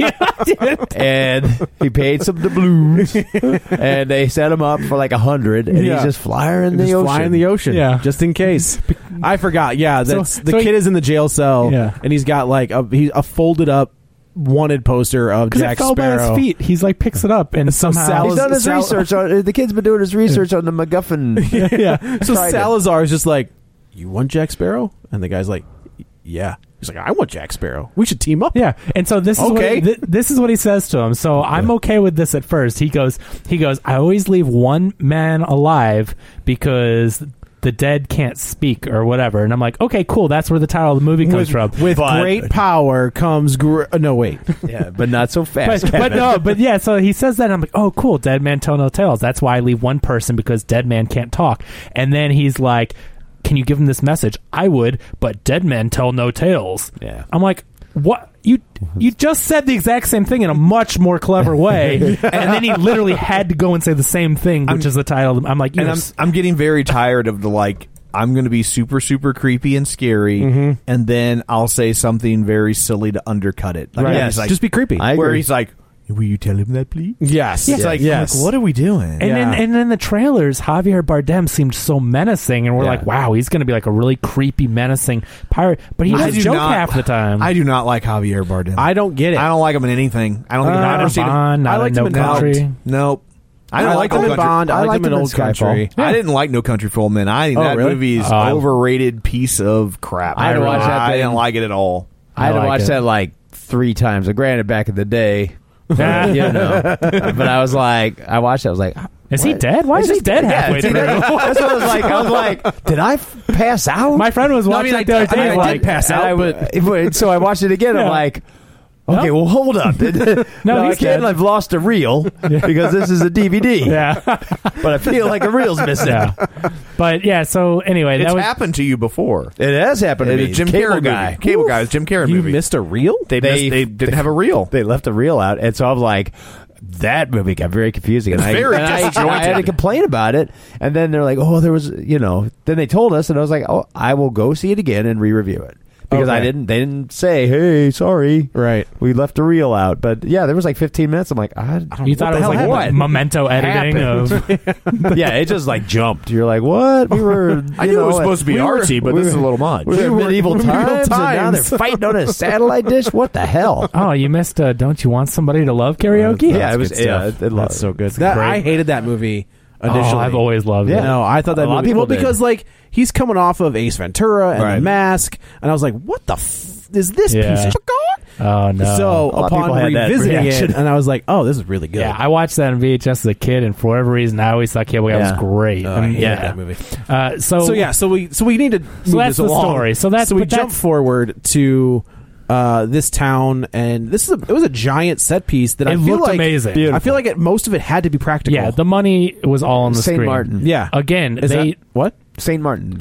S7: And he paid some doubloons. And they set him up for like 100, and he's just flyer in the ocean.
S8: Fly in the ocean, just in case. I forgot. Yeah, the kid is in the jail cell, and he's got like a folded up wanted poster of Jack
S9: Sparrow.
S8: Sparrow.
S9: By his feet. He's like picks it up and somehow
S7: he's done his research on. The kid's been doing his research on the MacGuffin.
S8: So Salazar is just like, "You want Jack Sparrow?" And the guy's like, "Yeah." He's like, "I want Jack Sparrow. We should team up."
S9: Yeah, and so this is this is what he says to him. So I'm okay with this at first. He goes. I always leave one man alive because the dead can't speak or whatever. And I'm like, okay, cool. That's where the title of the movie comes from.
S8: With great power comes no, wait.
S7: Yeah, but not so fast.
S9: But so he says that, and I'm like, oh, cool. Dead man tell no tales. That's why I leave one person, because dead man can't talk. And then he's like, can you give him this message? I would, but dead men tell no tales.
S7: Yeah.
S9: I'm like, what? You just said the exact same thing in a much more clever way, and then he literally had to go and say the same thing, which is the title. I'm like,
S6: I'm getting very tired of the I'm going to be super, super creepy and scary, and then I'll say something very silly to undercut it.
S8: Right. Yes.
S6: Like,
S8: just be creepy.
S6: Where he's like, will you tell him that, please?
S8: Yes.
S6: It's like, what are we doing?
S9: And then the trailers, Javier Bardem seemed so menacing, and we're like, wow, he's going to be like a really creepy, menacing pirate. But he does joke half the time.
S6: I do not like Javier Bardem.
S8: I don't get it.
S6: I don't like him in anything. I don't think I've ever seen him.
S9: I like him in Country.
S6: Nope.
S8: I like him in Bond. I like him in Old Country.
S6: I didn't like No Country for Old Men. I think that movie is an overrated piece of crap.
S7: I
S6: didn't like it at all.
S7: I had to watch that like 3 times. Granted, back in the day. But I was like, I watched it. I was like,
S9: is he dead? Why is he dead halfway through?
S7: That's what I was like. I was like, did I pass out?
S9: My friend was watching it the other day.
S8: I did pass out,
S7: but so I watched it again. I'm like, okay, well, hold up. No, I can't. I've lost a reel because this is a DVD.
S9: Yeah,
S7: but I feel like a reel's missing.
S9: Yeah. But so anyway,
S6: it's happened to you before.
S7: It has happened to me.
S6: Jim Carrey guy. Cable Guy. Jim Carrey movie.
S8: You missed a reel?
S6: They didn't have a reel.
S7: They left a reel out, and so I was like, that movie got very confusing. And I had to complain about it, and then they're like, oh, there was, then they told us, and I was like, oh, I will go see it again and re-review it. Because they didn't say, hey, sorry.
S8: Right.
S7: We left a reel out. But yeah, there was like 15 minutes. I'm like, I don't know.
S9: You thought it was like what? Memento editing of.
S7: Yeah, it just like jumped. You're like, what? We were.
S6: I knew it was supposed to be artsy, but this is a little much.
S7: We were medieval times, and now they're fighting on a satellite dish? What the hell?
S9: Oh, you missed Don't You Want Somebody to Love karaoke?
S7: Yeah, it was. That's
S8: so good. I hated that movie. Initially.
S9: I've always loved it.
S8: No, I thought that
S7: a lot of people did.
S8: Because like he's coming off of Ace Ventura and The Mask, and I was like, "What the is this piece of shit?"
S9: Oh no!
S8: So upon revisiting it, and I was like, "Oh, this is really good."
S9: Yeah, I watched that on VHS as a kid, and for whatever reason, I always thought Cable Guy was great.
S8: I hated that movie.
S9: So we
S8: need to.
S9: So that's the story. So
S8: we jump forward to this town, and it was a giant set piece that I feel
S9: looked
S8: like
S9: amazing.
S8: Beautiful. I feel like most of it had to be practical.
S9: Yeah, the money was all on the
S7: St.
S9: screen.
S7: Martin.
S8: Yeah.
S9: Again,
S8: what?
S7: St. Martin.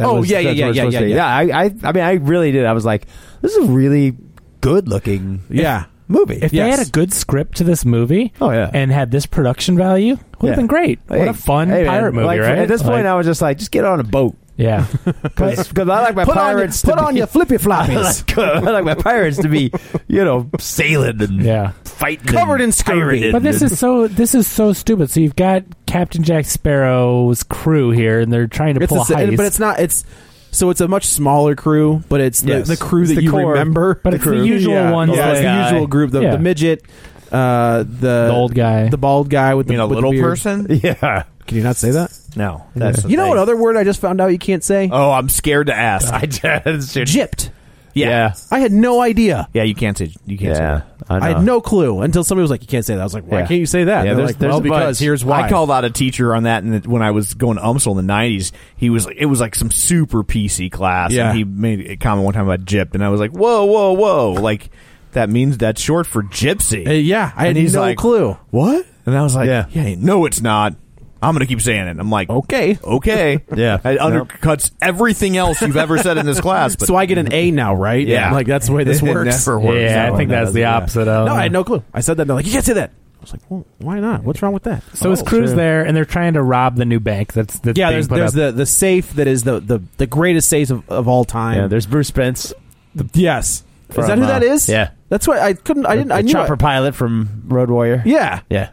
S8: Yeah.
S7: I mean, I really did. I was like, this is a really good looking movie.
S9: If they had a good script to this movie and had this production value, would have been great. What a fun pirate movie,
S7: like,
S9: right?
S7: At this point, I was just like, just get on a boat.
S9: Yeah.
S7: Because I like my pirates
S8: put on your flippy floppies.
S7: I like my pirates to be, sailing and fighting.
S8: Covered in scurvy.
S9: But this is so stupid. So you've got Captain Jack Sparrow's crew here, and they're trying to pull a heist.
S8: But it's not... So it's a much smaller crew, but it's the crew that you
S7: core,
S8: remember.
S9: But it's the usual ones.
S8: Yeah, it's the usual group. The midget, the
S9: old guy.
S8: the bald guy with the
S6: little
S8: beard.
S6: person.
S7: Yeah.
S8: Can you not say that?
S6: No.
S8: That's you know what other word I just found out you can't say?
S6: Oh, I'm scared to ask.
S8: Gypped.
S6: Yeah.
S8: I had no idea.
S6: Yeah, you can't say that.
S8: I had no clue until somebody was like, "You can't say that." I was like, "Why can't you say that?"
S7: Yeah,
S8: they're like, "Well, because here's why."
S6: I called out a teacher on that, and when I was going to UMSL in the '90s, he was like, it was like some super PC class, and he made a comment one time about gypped, and I was like, "Whoa, like that means that's short for gypsy."
S8: I had no clue.
S6: What? And I was like, "Yeah, no, it's not. I'm going to keep saying it." I'm like,
S8: okay.
S6: Yeah. It undercuts everything else you've ever said in this class. But
S8: so I get an A now, right?
S6: Yeah.
S8: Like, that's the way this works.
S6: It never works.
S9: Yeah, I think that's the opposite.
S8: No, I had no clue. I said that, and they're like, "You can't say that." I was like, "Well, why not? What's wrong with that?"
S9: So his crew's there, and they're trying to rob the new bank. There's
S8: the safe that is the greatest safe of all time.
S7: Yeah, there's Bruce Spence.
S8: Yes. Is that who that is?
S7: Yeah.
S8: That's why I couldn't... I knew
S7: chopper pilot from Road Warrior.
S8: Yeah.
S7: Yeah.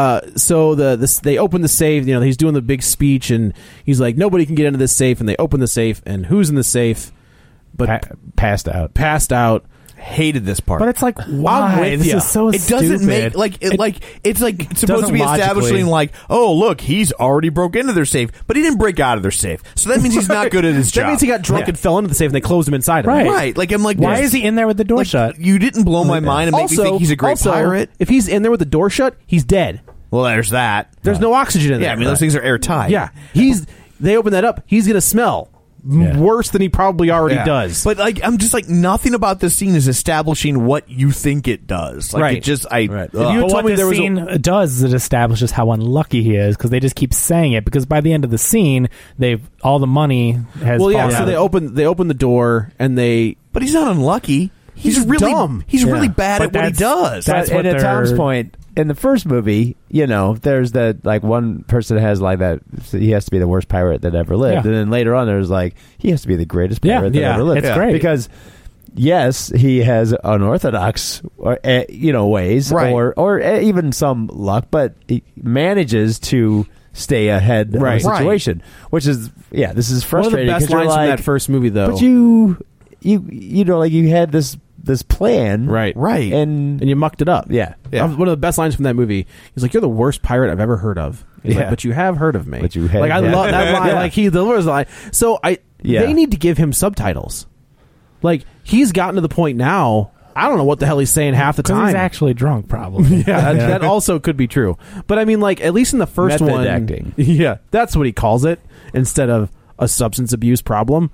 S8: So they open the safe. He's doing the big speech, and he's like, nobody can get into this safe. And they open the safe, and who's in the safe? But
S7: passed out.
S6: Hated this part,
S9: but it's like, why? This is so
S6: it
S9: stupid.
S6: doesn't make it's supposed to be establishing like, oh look, he's already broke into their safe, but he didn't break out of their safe, so that means he's not good at his job.
S8: That means he got drunk and fell into the safe, and they closed him inside.
S6: Right? Like I'm like,
S9: why is he in there with the door shut?
S6: You didn't blow my mind and make me think he's a great pirate.
S8: If he's in there with the door shut, he's dead.
S6: Well, there's that.
S8: There's no oxygen in there.
S6: Yeah, I mean those things are airtight.
S8: Yeah, they open that up. He's gonna smell. Worse than he probably already does.
S6: But like, I'm just like, nothing about this scene is establishing what you think it does. Like, it just,
S9: If you told me the scene does, it establishes how unlucky he is, because they just keep saying it. Because by the end of the scene, all the money has.
S8: Well, yeah. So they open the door and
S6: But he's not unlucky. He's really
S8: dumb.
S6: He's really bad at what he does.
S7: And at Tom's point, in the first movie, there's that like one person that has like that he has to be the worst pirate that ever lived, and then later on there's like he has to be the greatest pirate that ever lived.
S9: It's great
S7: because yes, he has unorthodox ways,
S6: right,
S7: or even some luck, but he manages to stay ahead of the situation, which is this is frustrating.
S8: One of the best lines from that first movie, though.
S7: But you had this plan,
S8: right,
S7: and
S8: you mucked it up.
S7: Yeah.
S8: One of the best lines from that movie. He's like, "You're the worst pirate I've ever heard of." He's like, "But you have heard of me."
S7: But you have,
S8: I love that line. Like he delivers the line. So they need to give him subtitles. Like he's gotten to the point now. I don't know what the hell he's saying half the time.
S9: He's actually drunk, probably.
S8: That also could be true. But I mean, like at least in the first
S7: method
S8: one,
S7: acting.
S8: Yeah, that's what he calls it instead of a substance abuse problem.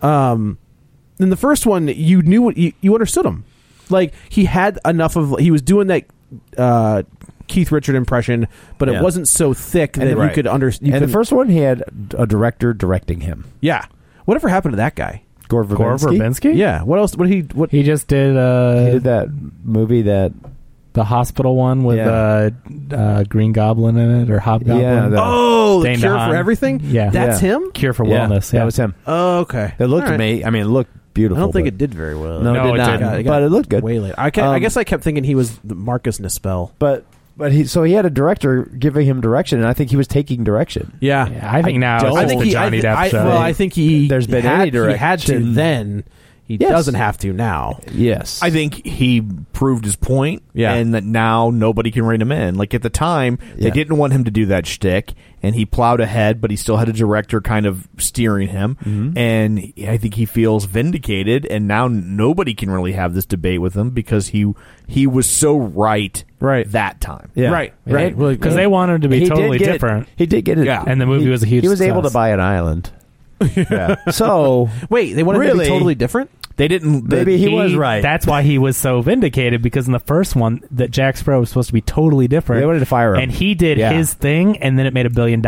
S8: In the first one, you knew what you understood him. Like he had enough of. He was doing that Keith Richard impression, but it wasn't so thick that you could understand.
S7: And the first one, he had a director directing him.
S8: Yeah. Whatever happened to that guy?
S7: Gore Verbinski?
S8: Yeah. What else?
S9: He just did.
S7: He did that movie that.
S9: The hospital one with Green Goblin in it, or Hobgoblin.
S7: Yeah,
S8: the Cure for Everything?
S9: Yeah.
S8: That's him?
S9: Cure for Wellness. Yeah.
S7: That was him.
S8: Oh, okay.
S7: It looked amazing. I mean, it looked beautiful.
S8: I don't think it did very well.
S7: No, it did not. But it looked good.
S8: Way later. I guess I kept thinking he was Marcus Nispel.
S7: But he had a director giving him direction, and I think he was taking direction.
S8: Yeah.
S9: I think now it's just a Johnny Depp show.
S8: I think there's been any direction. He had to then. He doesn't have to now.
S7: Yes.
S6: I think he proved his point, and that now nobody can rein him in. Like at the time, they didn't want him to do that shtick, and he plowed ahead, but he still had a director kind of steering him, and I think he feels vindicated, and now nobody can really have this debate with him because he was so right that time.
S7: Yeah.
S8: Right.
S9: Because they wanted him to be totally different.
S7: He did get it.
S6: Yeah.
S9: And the movie was a huge
S7: He was
S9: success.
S7: able to buy an island. So
S8: wait, they wanted him to be totally different?
S6: They didn't.
S7: Maybe he was right.
S9: That's why he was so vindicated, because in the first one, that Jack Sparrow was supposed to be totally different.
S7: They wanted to fire him,
S9: and he did his thing, and then it made $1 billion.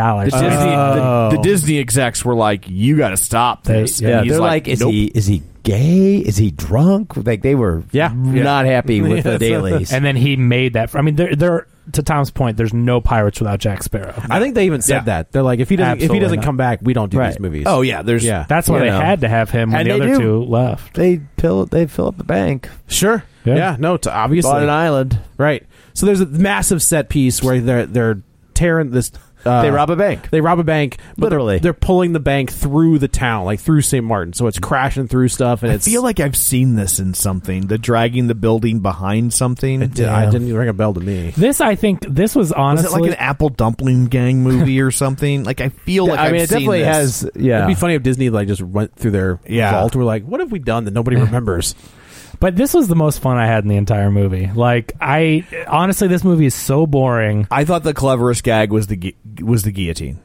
S6: The Disney execs were like, "You got to stop this."
S7: They're like, "Is he gay? Is he drunk?" Like they were not happy with the dailies.
S9: And then he made that. I mean, they're to Tom's point, there's no pirates without Jack Sparrow.
S8: I think they even said that. They're like, if he doesn't come back, we don't do these movies.
S6: Oh yeah,
S9: that's why they had to have him when the other two left.
S7: They fill up the bank.
S8: Sure. Yeah. No. Obviously,
S7: bought an island.
S8: Right. So there's a massive set piece where they're tearing this.
S7: They rob a bank.
S8: But
S7: literally.
S8: They're pulling the bank through the town, like through St. Martin. So it's crashing through stuff. And
S6: I feel like I've seen this in something. The dragging the building behind something.
S8: It didn't ring a bell to me.
S9: I think this was honestly...
S6: Was it like an Apple Dumpling Gang movie or something? Like, I feel like I've seen
S7: it definitely
S6: this.
S7: has... Yeah.
S8: It'd be funny if Disney like just went through their vault. We're like, what have we done that nobody remembers?
S9: But this was the most fun I had in the entire movie. Like, honestly, this movie is so boring.
S6: I thought the cleverest gag was the guillotine.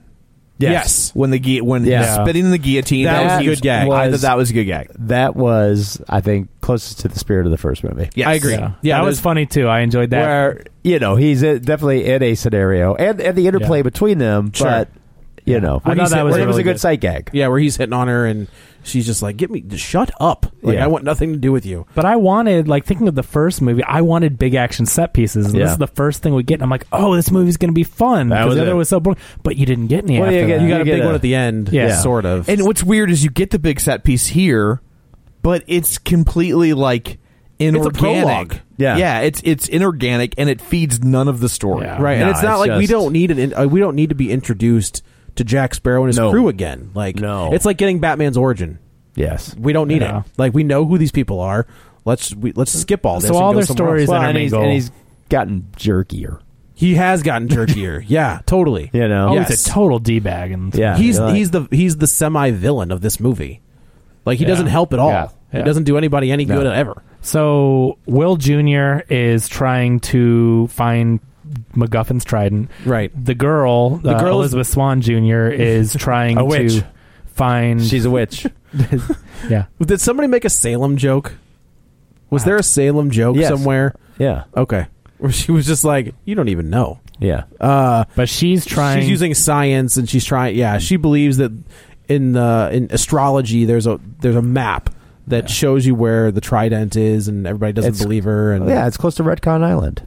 S8: Yes.
S6: When spitting in the guillotine,
S8: that was a good gag.
S6: I thought that was a good gag.
S7: That was, I think, closest to the spirit of the first movie.
S6: Yes.
S8: I agree.
S9: Yeah, that was funny too. I enjoyed that.
S7: Where, he's definitely in a scenario and the interplay between them, but I thought that was a good sight gag.
S8: Yeah, where he's hitting on her and she's just like, shut up. Like, I want nothing to do with you.
S9: But I wanted, like, thinking of the first movie, I wanted big action set pieces. And this is the first thing we get. And I'm like, oh, this movie's going to be fun. Because the other was so boring. But you didn't get any after that.
S8: You got a big one at the end. Yeah, sort of.
S6: And what's weird is you get the big set piece here, but it's completely, like, inorganic.
S8: It's a prologue.
S6: Yeah, it's inorganic, and it feeds none of the story.
S8: Yeah. Right. And it's not like we don't need to be introduced to Jack Sparrow and his crew again. Like, it's like getting Batman's origin.
S7: Yes,
S8: we don't need it. Like, we know who these people are. Let's skip all this.
S9: So all their stories,
S7: and he's gotten jerkier.
S8: He has gotten jerkier. Yeah, totally.
S9: He's a total d-bag.
S7: Yeah,
S8: he's the semi-villain of this movie. Like, he doesn't help at all. Yeah. He doesn't do anybody any good ever.
S9: So Will Jr. is trying to find MacGuffin's trident.
S8: Right.
S9: The girl Elizabeth Swann Jr. is trying to find...
S7: She's a witch.
S9: Yeah.
S8: Did somebody make a Salem joke? Was there a Salem joke somewhere?
S7: Yeah.
S8: Okay. Where she was just like, you don't even know.
S7: Yeah.
S9: But she's trying...
S8: She's using science, and she's trying... Yeah, she believes that in astrology there's a map that shows you where the trident is, and everybody doesn't believe her. And
S7: it's close to Retcon Island.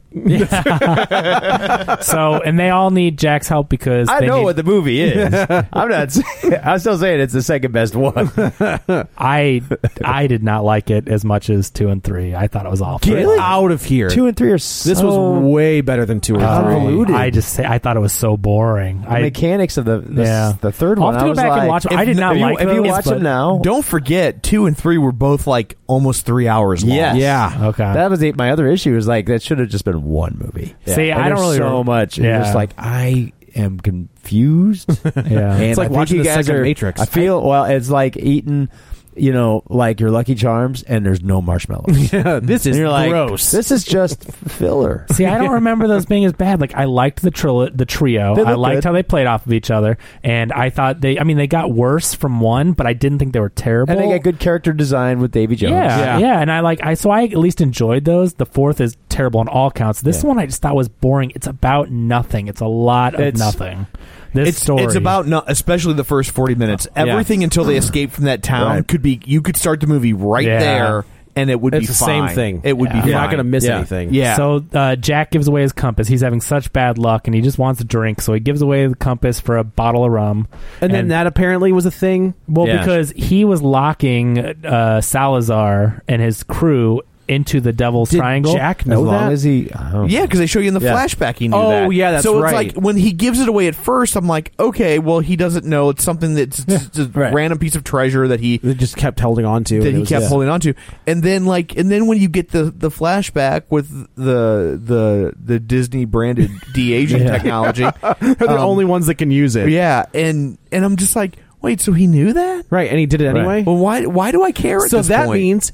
S9: So, and they all need Jack's help because
S7: I know what the movie is. I'm still saying it's the second best one.
S9: I did not like it as much as 2 and 3. I thought it was awful.
S8: Get out of here.
S7: 2 and 3 are so...
S8: This was way better than 2 and 3.
S9: I thought it was so boring.
S7: The mechanics of the third one.
S9: I'll have to go back and watch them. I did not like
S7: those. If you watch them now,
S6: don't forget 2 and 3 were both like almost 3 hours long.
S7: Yes.
S8: Yeah.
S9: Okay.
S7: That was my other issue. Is like that should have just been one movie.
S9: Yeah. See, I don't really
S7: so much. Yeah. It's just like I am confused.
S9: Yeah.
S8: It's like watching the second Matrix.
S7: I feel it's like eating. Like your Lucky Charms, and there's no marshmallows.
S8: Yeah, this is gross.
S7: This is just filler.
S9: See, I don't remember those being as bad. Like, I liked the trio. I liked how they played off of each other, and I thought they got worse from 1, but I didn't think they were terrible.
S7: And they got good character design with Davy Jones.
S9: Yeah, and I at least enjoyed those. The 4th is terrible on all counts. This one I just thought was boring. It's about nothing. It's a lot of nothing. It's
S6: about especially the first 40 minutes. Everything until they escape from that town you could start the movie there, and it would be fine.
S8: It's the same thing.
S6: It would be fine.
S8: You're not going to miss anything.
S6: Yeah.
S9: So Jack gives away his compass. He's having such bad luck, and he just wants a drink, so he gives away the compass for a bottle of rum.
S8: And then that apparently was a thing?
S9: Well, because he was locking Salazar and his crew into the Devil's Triangle.
S8: Jack know that?
S7: As he,
S6: yeah, because they show you in the flashback he knew that.
S8: Oh, yeah, that's
S6: so
S8: right.
S6: So it's like, when he gives it away at first, I'm like, okay, well, he doesn't know. It's something that's just a random piece of treasure that he
S8: just kept holding on to.
S6: That he kept holding on to. And then when you get the flashback with the Disney-branded de-aging technology.
S8: They're the only ones that can use it.
S6: Yeah, and I'm just like, wait, so he knew that?
S8: Right, and he did it anyway?
S6: Right. Well, why do I care at this point?
S8: So that means...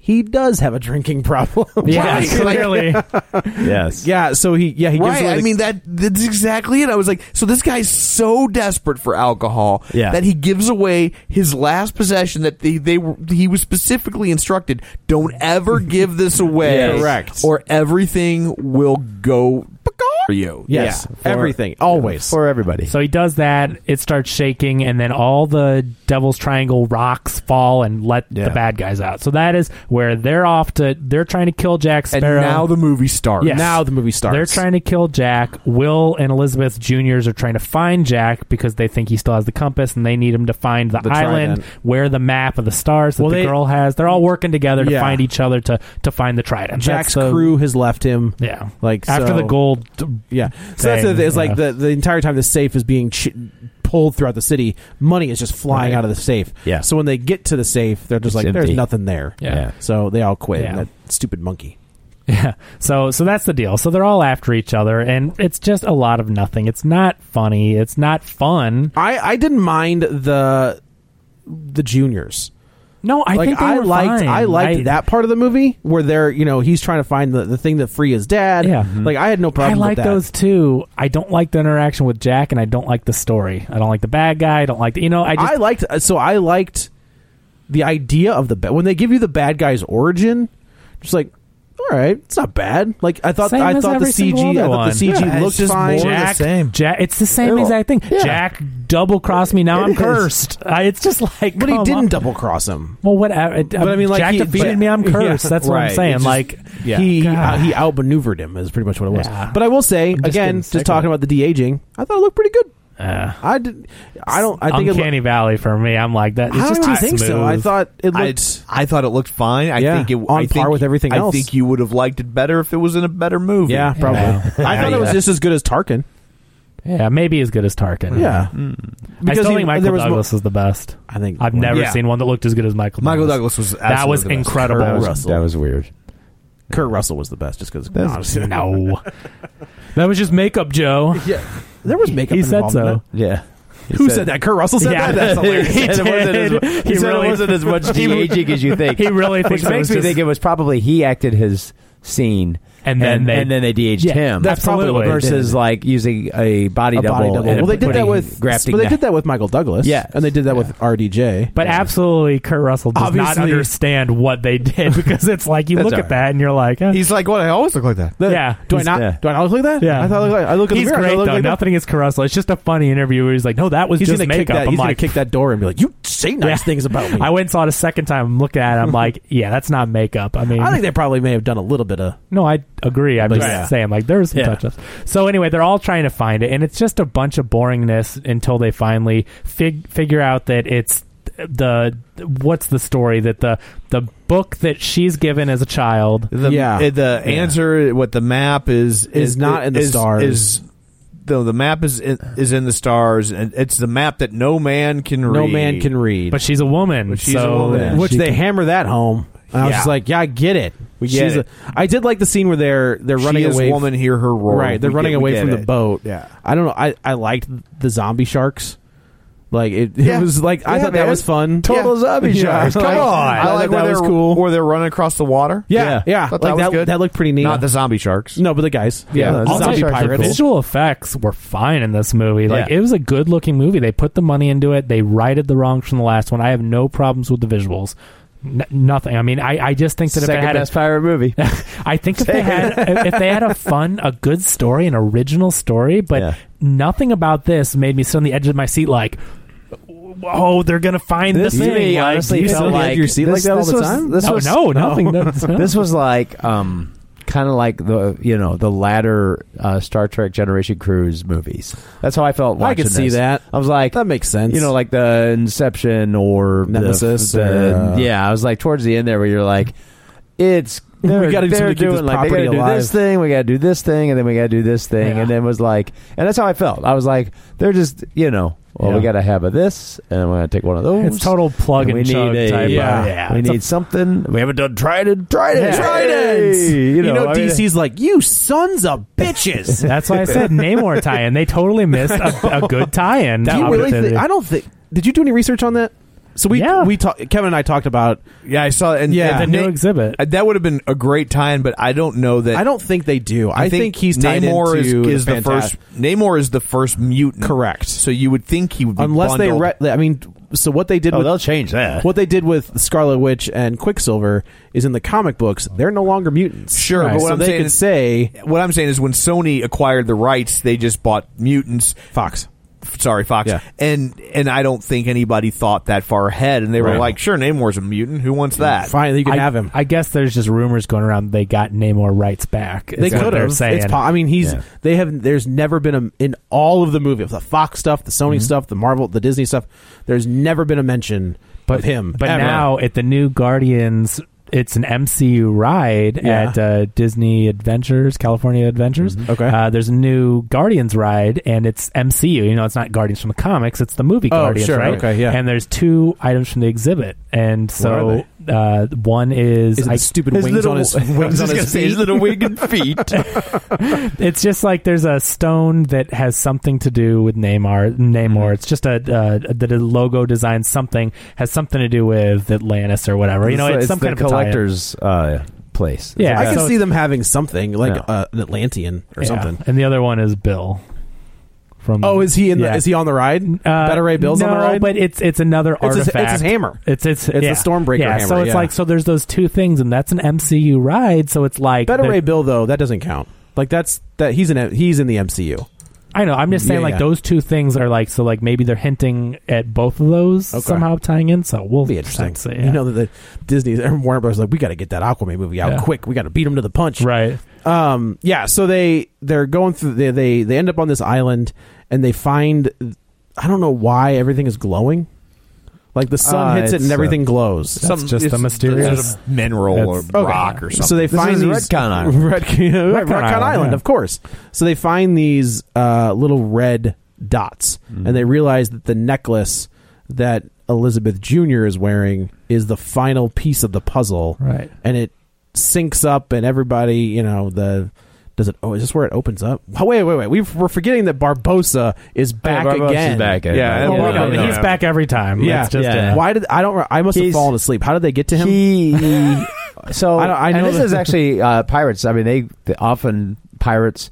S8: he does have a drinking problem.
S9: Yeah, clearly.
S7: Yes.
S8: Yeah, so he gives
S6: Right,
S8: away
S6: I mean that's exactly it. I was like, so this guy's so desperate for alcohol that he gives away his last possession that he was specifically instructed, don't ever give this away.
S8: Correct.
S6: Or everything will go for you.
S8: Yes, everything, always.
S7: For everybody.
S9: So he does that, it starts shaking, and then all the Devil's Triangle rocks fall and let the bad guys out. So that is where they're trying to kill Jack Sparrow.
S6: And now the movie starts.
S9: Yes.
S8: Now the movie starts.
S9: They're trying to kill Jack. Will and Elizabeth Jr.'s are trying to find Jack because they think he still has the compass, and they need him to find the island
S8: trident.
S9: where the map of the stars that the girl has. They're all working together to find each other to find the trident.
S8: Jack's crew has left him.
S9: Yeah.
S8: Like
S9: after the gold.
S8: Yeah. So that's it's like the entire time the safe is being pulled throughout the city, money is just flying out of the safe.
S7: Yeah.
S8: So when they get to the safe, they're just
S7: It's
S8: like, there's
S7: empty.
S8: nothing there.
S9: Yeah.
S8: So they all quit.
S9: Yeah.
S8: That stupid monkey.
S9: Yeah. So that's the deal. So they're all after each other, and it's just a lot of nothing. It's not funny. It's not fun.
S8: I didn't mind the juniors.
S9: No, I think they were
S8: liked
S9: fine.
S8: I liked that part of the movie where they're he's trying to find the thing that free his dad.
S9: Yeah.
S8: Like I had no problem.
S9: I like
S8: with that.
S9: those too. I don't like the interaction with Jack, and I don't like the story. I don't like the bad guy. I don't like the
S8: I liked the idea of when they give you the bad guy's origin. Just like, all right, it's not bad. Like I thought the CG looked
S6: just
S8: fine.
S6: more the same.
S9: Jack, it's the same exact thing.
S8: Yeah.
S9: Jack double crossed me. Now I'm cursed. It's just like,
S8: But he didn't double cross him.
S9: Well, whatever.
S8: But I mean, like
S9: Jack defeated me. I'm cursed. That's what I'm saying.
S8: He outmaneuvered him is pretty much what it was.
S9: Yeah.
S8: But I will say again, just talking about the de-aging, I thought it looked pretty good. I think
S9: Uncanny Valley for me. I'm like that. It's
S8: I
S9: just
S8: don't
S9: too
S8: think
S9: smooth.
S8: so. I thought it looked.
S6: I thought it looked fine. I think it
S8: on par with everything else.
S6: I think you would have liked it better if it was in a better movie.
S8: Yeah, probably. I thought it was just as good as Tarkin.
S9: Yeah, maybe as good as Tarkin.
S8: Yeah,
S9: I still think Michael Douglas is the best.
S8: I think
S9: I've never seen one that looked as good as Michael
S6: Douglas was
S9: that was incredible.
S8: That
S7: was weird.
S8: Kurt Russell was the best, just because.
S9: No, that was just makeup, Joe.
S8: Yeah, there was makeup.
S9: He said so.
S7: Yeah.
S8: Who said that? Kurt Russell said that? That's hilarious.
S9: He said
S7: it wasn't as much de-aging as you think.
S9: He really thinks
S7: Which makes me think it was probably he acted his scene.
S9: And then
S7: they de-aged him.
S8: That's probably what
S7: versus like using a body double.
S8: Well, they did that with
S7: they
S8: did that with Michael Douglas.
S7: Yeah,
S8: and they did that with RDJ.
S9: But absolutely, Kurt Russell does not understand what they did because it's like you look at that and you're like,
S6: he's like, "What? I always look like that."
S9: Yeah,
S8: do I not look like that?
S9: Yeah,
S8: I thought I look.
S9: He's great though. Nothing against Kurt Russell. It's just a funny interview where he's like, "No, that was just makeup."
S8: He's gonna kick that door and be like, "You say nice things about me."
S9: I went and saw it a second time. I'm looking at it. I'm like, "Yeah, that's not makeup." I mean,
S8: I think they probably may have done a little bit of.
S9: No, I agree. I'm just saying, like, there's some touch-ups. So anyway, they're all trying to find it, and it's just a bunch of boringness until they finally figure out that it's what's the story that the book that she's given as a child.
S6: The answer, what the map is
S8: not in the stars.
S6: The map is in the stars, and it's the map that no man can read.
S8: No man can read.
S9: But she's a woman.
S8: Which they hammer that home. And I was just like, yeah, I get it.
S6: We get it.
S8: I did like the scene where they're running away.
S6: Woman, hear her roar.
S8: Right, they're running away from the boat.
S6: Yeah,
S8: I don't know. I liked the zombie sharks. Like it was like I thought that was fun.
S7: Total zombie sharks. Come on,
S6: I like that was cool. Where they're running across the water.
S8: Yeah.
S6: Like that was good.
S8: That looked pretty neat.
S6: Not the zombie sharks.
S8: No, but the guys.
S7: Yeah,
S8: the zombie pirates.
S9: The visual effects were fine in this movie. Like it was a good looking movie. They put the money into it. They righted the wrongs from the last one. I have no problems with the visuals. Nothing. I mean, I just think that if they had
S7: best pirate movie,
S9: I think if they had a good story, an original story, but nothing about this made me sit on the edge of my seat like, oh, they're gonna find the thing.
S7: Honestly,
S8: you felt like your seat like that all the time.
S9: Nothing.
S7: This was like kind of like the latter Star Trek Generation Cruise movies. That's how I felt watching
S8: I could see that.
S7: I was like,
S8: that makes sense.
S7: Like the Inception or
S8: Nemesis.
S7: I was like towards the end there where you're like, it's we got to do like they got to do this thing, we got to do this thing, and then we got to do this thing, and then was like, and that's how I felt. I was like, they're just we got to have this, and we're going to take one of those.
S9: It's total plug and chug type.
S7: We need something. We haven't done Trident.
S8: Tridents. DC's like, you sons of bitches.
S9: That's why I said Namor tie-in. They totally missed a good tie-in.
S8: Do you really think? I don't think. Did you do any research on that? So Kevin and I talked about.
S6: Yeah, I saw and
S9: the new exhibit.
S6: That would have been a great tie-in, but I don't know that.
S8: I don't think they do. I think he's tied
S6: Namor
S8: into
S6: is the first. Namor is the first mutant,
S8: correct?
S6: So you would think he would be
S8: unless
S6: bundled.
S8: I mean, so what they did?
S7: They'll change that.
S8: What they did with Scarlet Witch and Quicksilver is in the comic books. They're no longer mutants.
S6: Sure,
S8: right?
S6: but what
S8: so
S6: I'm
S8: they
S6: saying
S8: could
S6: is,
S8: say
S6: what I'm saying is when Sony acquired the rights, they just bought mutants.
S8: Fox.
S6: Sorry, Fox.
S8: Yeah.
S6: And I don't think anybody thought that far ahead, and they were like, "Sure, Namor's a mutant. Who wants that?"
S8: Fine, you can have him.
S9: I guess there's just rumors going around they got Namor rights back.
S8: They could have. I mean, they have. There's never been in all of the movie, the Fox stuff, the Sony stuff, the Marvel, the Disney stuff. There's never been a mention of him.
S9: But
S8: ever.
S9: now at the new Guardians, it's an MCU ride at Disney Adventures, California Adventures.
S8: Okay.
S9: There's a new Guardians ride, and it's MCU. You know, it's not Guardians from the comics; it's the movie Guardians,
S8: sure.
S9: right?
S8: Okay, yeah.
S9: And there's 2 items from the exhibit, and so one is
S8: it the stupid wings on his wings on his feet?
S6: His little winged feet.
S9: It's just like there's a stone that has something to do with Namor. It's just the logo design has something to do with Atlantis or whatever. You know, it's some kind of
S7: collector's place.
S9: Yeah,
S8: I can see them having something like an Atlantean or something.
S9: And the other one is Bill.
S8: Is he is he on the ride? Beta Ray Bill's on the ride?
S9: But it's another artifact.
S8: It's his hammer.
S9: It's the
S8: Stormbreaker hammer.
S9: So it's like there's those 2 things, and that's an MCU ride. So it's like
S8: Beta Ray Bill though that doesn't count. Like he's in the MCU.
S9: I know. I'm just saying, those 2 things are like maybe they're hinting at both of those somehow tying in. So we'll
S8: be interesting.
S9: See,
S8: You know that the Disney Warner Bros. Like we got to get that Aquaman movie out quick. We got to beat them to the punch.
S9: Right.
S8: So they're going through. They end up on this island and they find. I don't know why everything is glowing. Like the sun hits it and everything glows.
S9: That's just a mysterious
S6: mineral or rock or something.
S8: So they find these
S7: Redcon Island.
S8: Redcon Island, of course. So they find these little red dots, and they realize that the necklace that Elizabeth Jr. is wearing is the final piece of the puzzle.
S9: Right.
S8: And it syncs up, and everybody, does it? Oh, is this where it opens up? Oh, wait. We're forgetting that Barbossa is back again.
S7: Back
S9: he's back every time.
S8: Yeah.
S9: That's just
S8: Why did I must have fallen asleep. How did they get to him?
S7: So
S8: I know
S7: this is actually pirates. I mean, they often pirates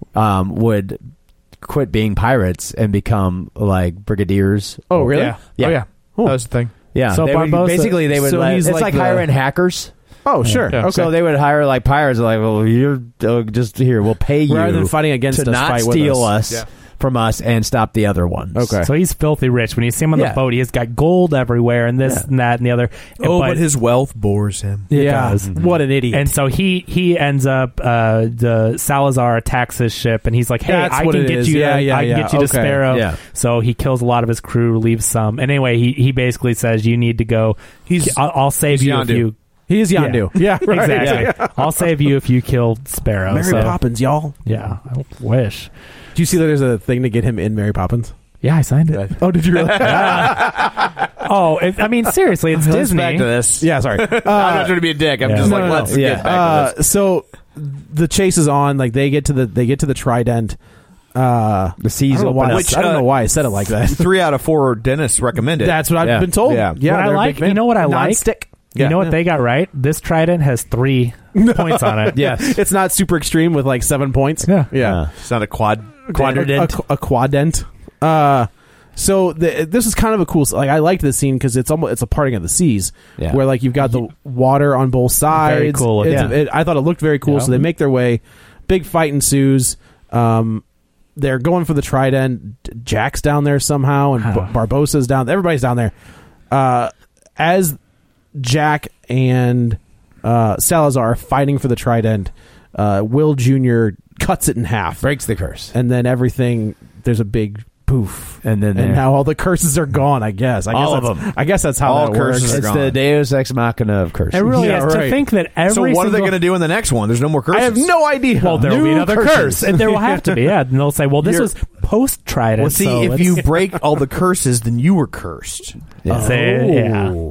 S7: would quit being pirates and become like brigadiers.
S8: Oh, really?
S6: Yeah. Oh, yeah. That was the thing.
S7: Yeah.
S9: So
S7: basically they would. It's like hiring hackers.
S8: Oh, sure.
S7: Yeah. Okay. So they would hire like pirates, like, well, you're just here. We'll pay you
S8: rather than fighting against
S7: to
S8: us,
S7: not
S8: fight
S7: steal
S8: with
S7: us from us and stop the other ones.
S8: Okay.
S9: So he's filthy rich. When you see him on the boat, he has got gold everywhere and this and that and the other.
S6: But his wealth bores him.
S9: It does.
S8: What an idiot.
S9: And so he ends up, the Salazar attacks his ship and he's like, hey, I can get you to Sparrow.
S8: Yeah.
S9: So he kills a lot of his crew, leaves some. And anyway, he basically says, you need to go. I'll save you if you...
S8: He is Yondu.
S9: Yeah, right. Exactly. Yeah. I'll save you if you kill Sparrow.
S8: Mary Poppins, y'all.
S9: Yeah, I wish.
S8: Do you see that there's a thing to get him in Mary Poppins?
S9: Yeah, I signed it.
S8: Oh, did you really?
S9: I mean, seriously, it's Disney.
S6: Back to this.
S8: Yeah, sorry.
S6: I'm not trying to be a dick. I'm just let's get back to this.
S8: So the chase is on. Like they get to the Trident. The seas open up. I don't know why I said it like that.
S6: 3 out of 4 dentists recommend it.
S8: That's what I've been told.
S6: Yeah.
S9: What I like, you know what I like?
S8: Non-stick.
S9: You know what they got right? This Trident has 3 points on it.
S8: Yes. It's not super extreme with like 7 points.
S9: Yeah.
S6: It's not a quadrident.
S8: A quadent. So this is kind of a cool. Like I liked this scene because it's a parting of the seas where like you've got the water on both sides.
S9: Very cool.
S8: I thought it looked very cool. Yeah. So they make their way. Big fight ensues. They're going for the Trident. Jack's down there somehow, and Barbossa's down. Everybody's down there. As Jack and Salazar fighting for the Trident, Will Jr. cuts it in half,
S7: breaks the curse,
S8: and then everything. There's a big poof,
S7: and
S8: now all the curses are gone. I guess
S7: all of them.
S8: I guess that's how
S7: all
S8: that works.
S7: It's the Deus Ex Machina of curses.
S9: It really is to think that every.
S6: So what are they going to do in the next one? There's no more curses.
S8: I have no idea.
S9: Well, there will be another curse, and there will have to be. Yeah, and they'll say, "Well, this was post Trident."
S6: Well, see, if you break all the curses, then you were cursed.
S9: Yeah.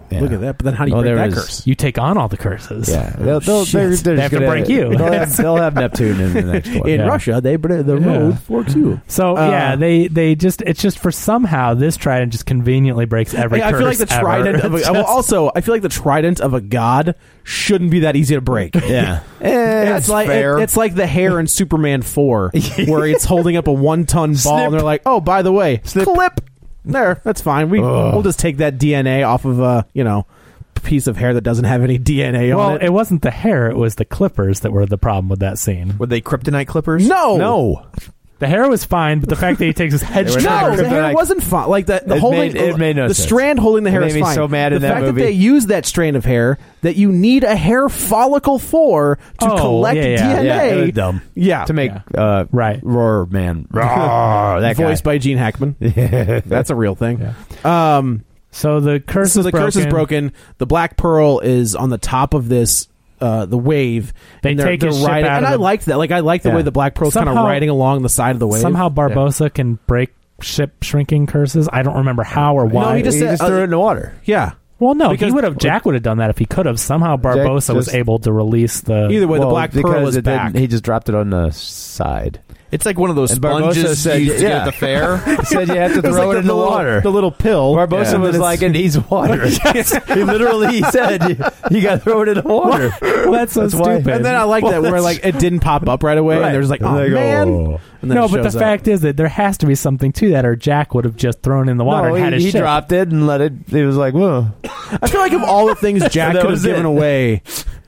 S8: Look at that. But then how do you break that curse?
S9: You take on all the curses.
S7: Yeah, they're
S9: they have to break you.
S7: They'll have Neptune in the next one.
S8: In Russia, the road forks you.
S9: So they just it's just for somehow this trident just conveniently breaks every curse.
S8: I feel like the trident of I feel like the trident of a god shouldn't be that easy to break.
S7: Yeah,
S8: it's like it's like the hair in Superman 4 where it's holding up a 1-ton ball and they're like, oh, by the way, clip. There, that's fine. We'll just take that DNA off of a piece of hair that doesn't have any DNA on it.
S9: Well, it wasn't the hair; it was the clippers that were the problem with that scene.
S6: Were they kryptonite clippers?
S8: No.
S9: The hair was fine, but the fact that he takes his head
S8: no, the hair wasn't fine. Like the holding,
S7: it made no
S8: the
S7: sense.
S8: strand holding the hair is fine.
S7: It made me so mad in that
S8: fact
S7: movie.
S8: that they use that strand of hair that you need a hair follicle for to collect DNA.
S7: Yeah, it was dumb.
S8: Yeah,
S7: to make
S9: right
S7: Roar Man, that
S8: voiced by Gene Hackman. That's a real thing.
S9: Yeah. So the curse
S8: is broken. The Black Pearl is on the top of this. The wave.
S9: They take his ship
S8: riding,
S9: out
S8: and
S9: of
S8: I liked that. Like I like the way the Black Pearl's kind of riding along the side of the wave.
S9: Somehow Barbossa can break ship shrinking curses. I don't remember how or why.
S7: No, he just threw it in the water.
S8: Yeah.
S9: Well, no, Jack would have done that if he could have. Somehow Barbossa was able to release the.
S8: Either way, the Black Pearl is back.
S7: He just dropped it on the side.
S6: It's like one of those sponges you used to get at the fair.
S7: He said you have to throw it in the water.
S8: The little pill.
S7: Barbossa was like, it needs water. He literally said, you got to throw it in the water.
S9: Well, that's so stupid.
S8: And then I like that where like it didn't pop up right away, and there's like, oh man.
S9: No, but the fact is that there has to be something to that, or Jack would have just thrown in the water and had his ship.
S7: He dropped it and let it. He was like, whoa.
S8: I feel like of all the things Jack could have given away,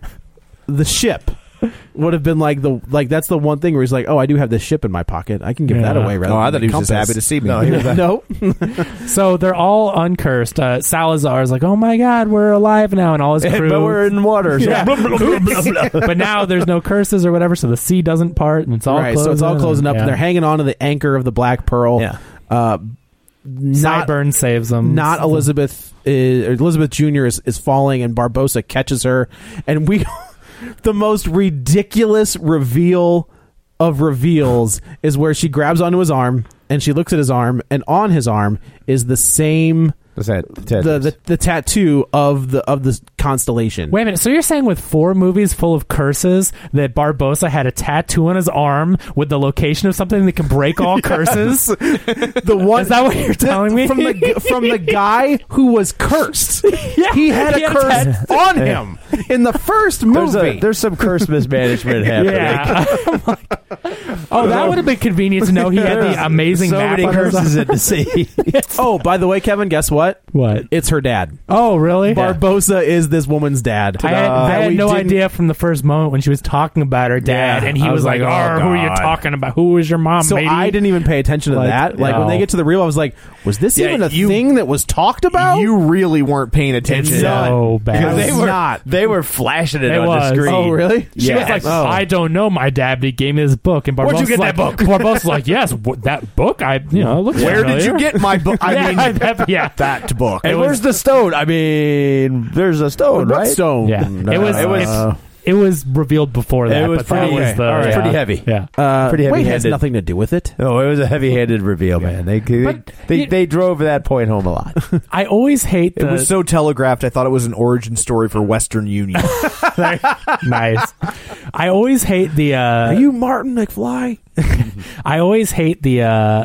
S8: the ship would have been that's the one thing where he's like, oh, I do have this ship in my pocket. I can give that away. Rather
S6: I
S8: than
S6: thought he was just happy to see me.
S8: No.
S9: So they're all uncursed. Salazar's like, oh my God, we're alive now, and all his crew.
S7: But we're in water. So
S9: But now there's no curses or whatever, so the sea doesn't part, and it's all closing.
S8: So it's all closing up, and they're hanging on to the anchor of the Black Pearl.
S7: Yeah.
S9: Sideburn saves them.
S8: Not Elizabeth. Elizabeth Jr. is falling, and Barbossa catches her, and we. The most ridiculous reveal of reveals is where she grabs onto his arm and she looks at his arm, and on his arm is the same the tattoo of the constellation.
S9: Wait a minute. So you're saying with 4 movies full of curses that Barbossa had a tattoo on his arm with the location of something that can break all curses?
S8: The one,
S9: is that what you're telling me?
S8: From the guy who was cursed.
S9: Yeah,
S8: he had a curse on him in the first movie.
S7: There's some curse mismanagement happening.
S9: Yeah. Oh, that would have been convenient to know he had the amazing map
S7: many
S9: on
S7: curses at the sea.
S8: Oh, by the way, Kevin, guess what?
S9: What?
S8: It's her dad.
S9: Oh, really?
S8: Barbossa is this woman's dad.
S9: I had no idea from the first moment when she was talking about her dad, and he was like, oh, who are you talking about? Who is your mom,
S8: So
S9: matey?
S8: I didn't even pay attention to that. Like, when they get to the real, I was like, was this even a thing that was talked about?
S6: You really weren't paying attention.
S9: So bad.
S7: They were flashing it on the screen.
S8: Oh, really?
S9: She was like, I don't know my dad, but he gave me this book. And
S6: Where'd you get that book?
S9: Barbossa's like, yes, that book? It looks
S6: Where
S9: familiar.
S6: did you get my book?
S9: That
S6: book.
S7: And where's the stone? I mean, there's a stone, right?
S8: Stone.
S9: Yeah. It was revealed before that.
S7: It was
S9: but
S7: pretty,
S9: that was
S7: pretty heavy.
S9: Yeah.
S7: Pretty heavy-handed.
S8: Weight has nothing to do with it.
S7: No, it was a heavy-handed reveal, man. They drove that point home a lot.
S9: I always hate
S6: It was so telegraphed, I thought it was an origin story for Western Union.
S9: Nice. I always hate the...
S8: Are you Martin McFly?
S9: I always hate the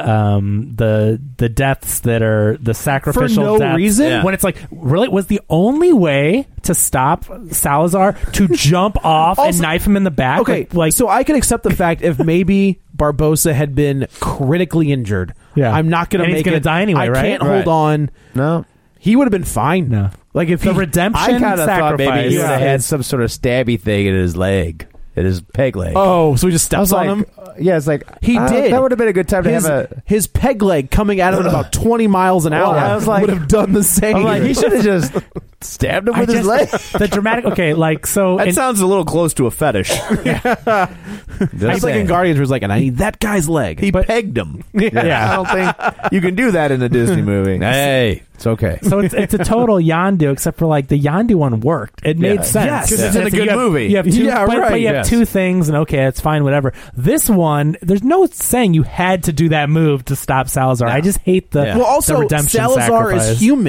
S9: deaths that are the sacrificial
S8: for no
S9: deaths
S8: reason.
S9: When it's like, really, was the only way to stop Salazar to jump off and knife him in the back?
S8: Okay, so I can accept the fact if maybe Barbossa had been critically injured.
S9: Yeah,
S8: I'm not going to make it.
S9: He's going to die anyway, right?
S8: I can't hold on.
S7: No.
S8: He would have been fine.
S9: No.
S8: Like if
S9: the redemption
S7: I kind of thought maybe he would have
S9: Yeah.
S7: had some sort of stabby thing in his leg. At his peg leg.
S8: Oh, so he just steps on him?
S7: Yeah, it's like...
S8: He did.
S7: That would have been a good time to have
S8: his peg leg coming at him at about 20 miles an hour
S7: I was like,
S8: would have done the same.
S7: I'm like, he should have just stabbed him with his leg.
S9: The dramatic... Okay, so...
S6: That sounds a little close to a fetish.
S8: It's like in Guardians where it's like, and I need that guy's leg.
S6: He pegged him.
S9: Yeah.
S6: I don't think you can do that in a Disney movie.
S7: Hey, it's okay.
S9: So it's a total Yondu, except for like the Yondu one worked. It made sense.
S6: Yes, because it's in a good movie.
S9: You have two, but you have
S7: yes.
S9: two things, and okay, it's fine, whatever. This one, there's no saying you had to do that move to stop Salazar. I just hate the
S8: Well, also,
S9: the redemption
S8: Salazar
S9: sacrifice.
S8: is human.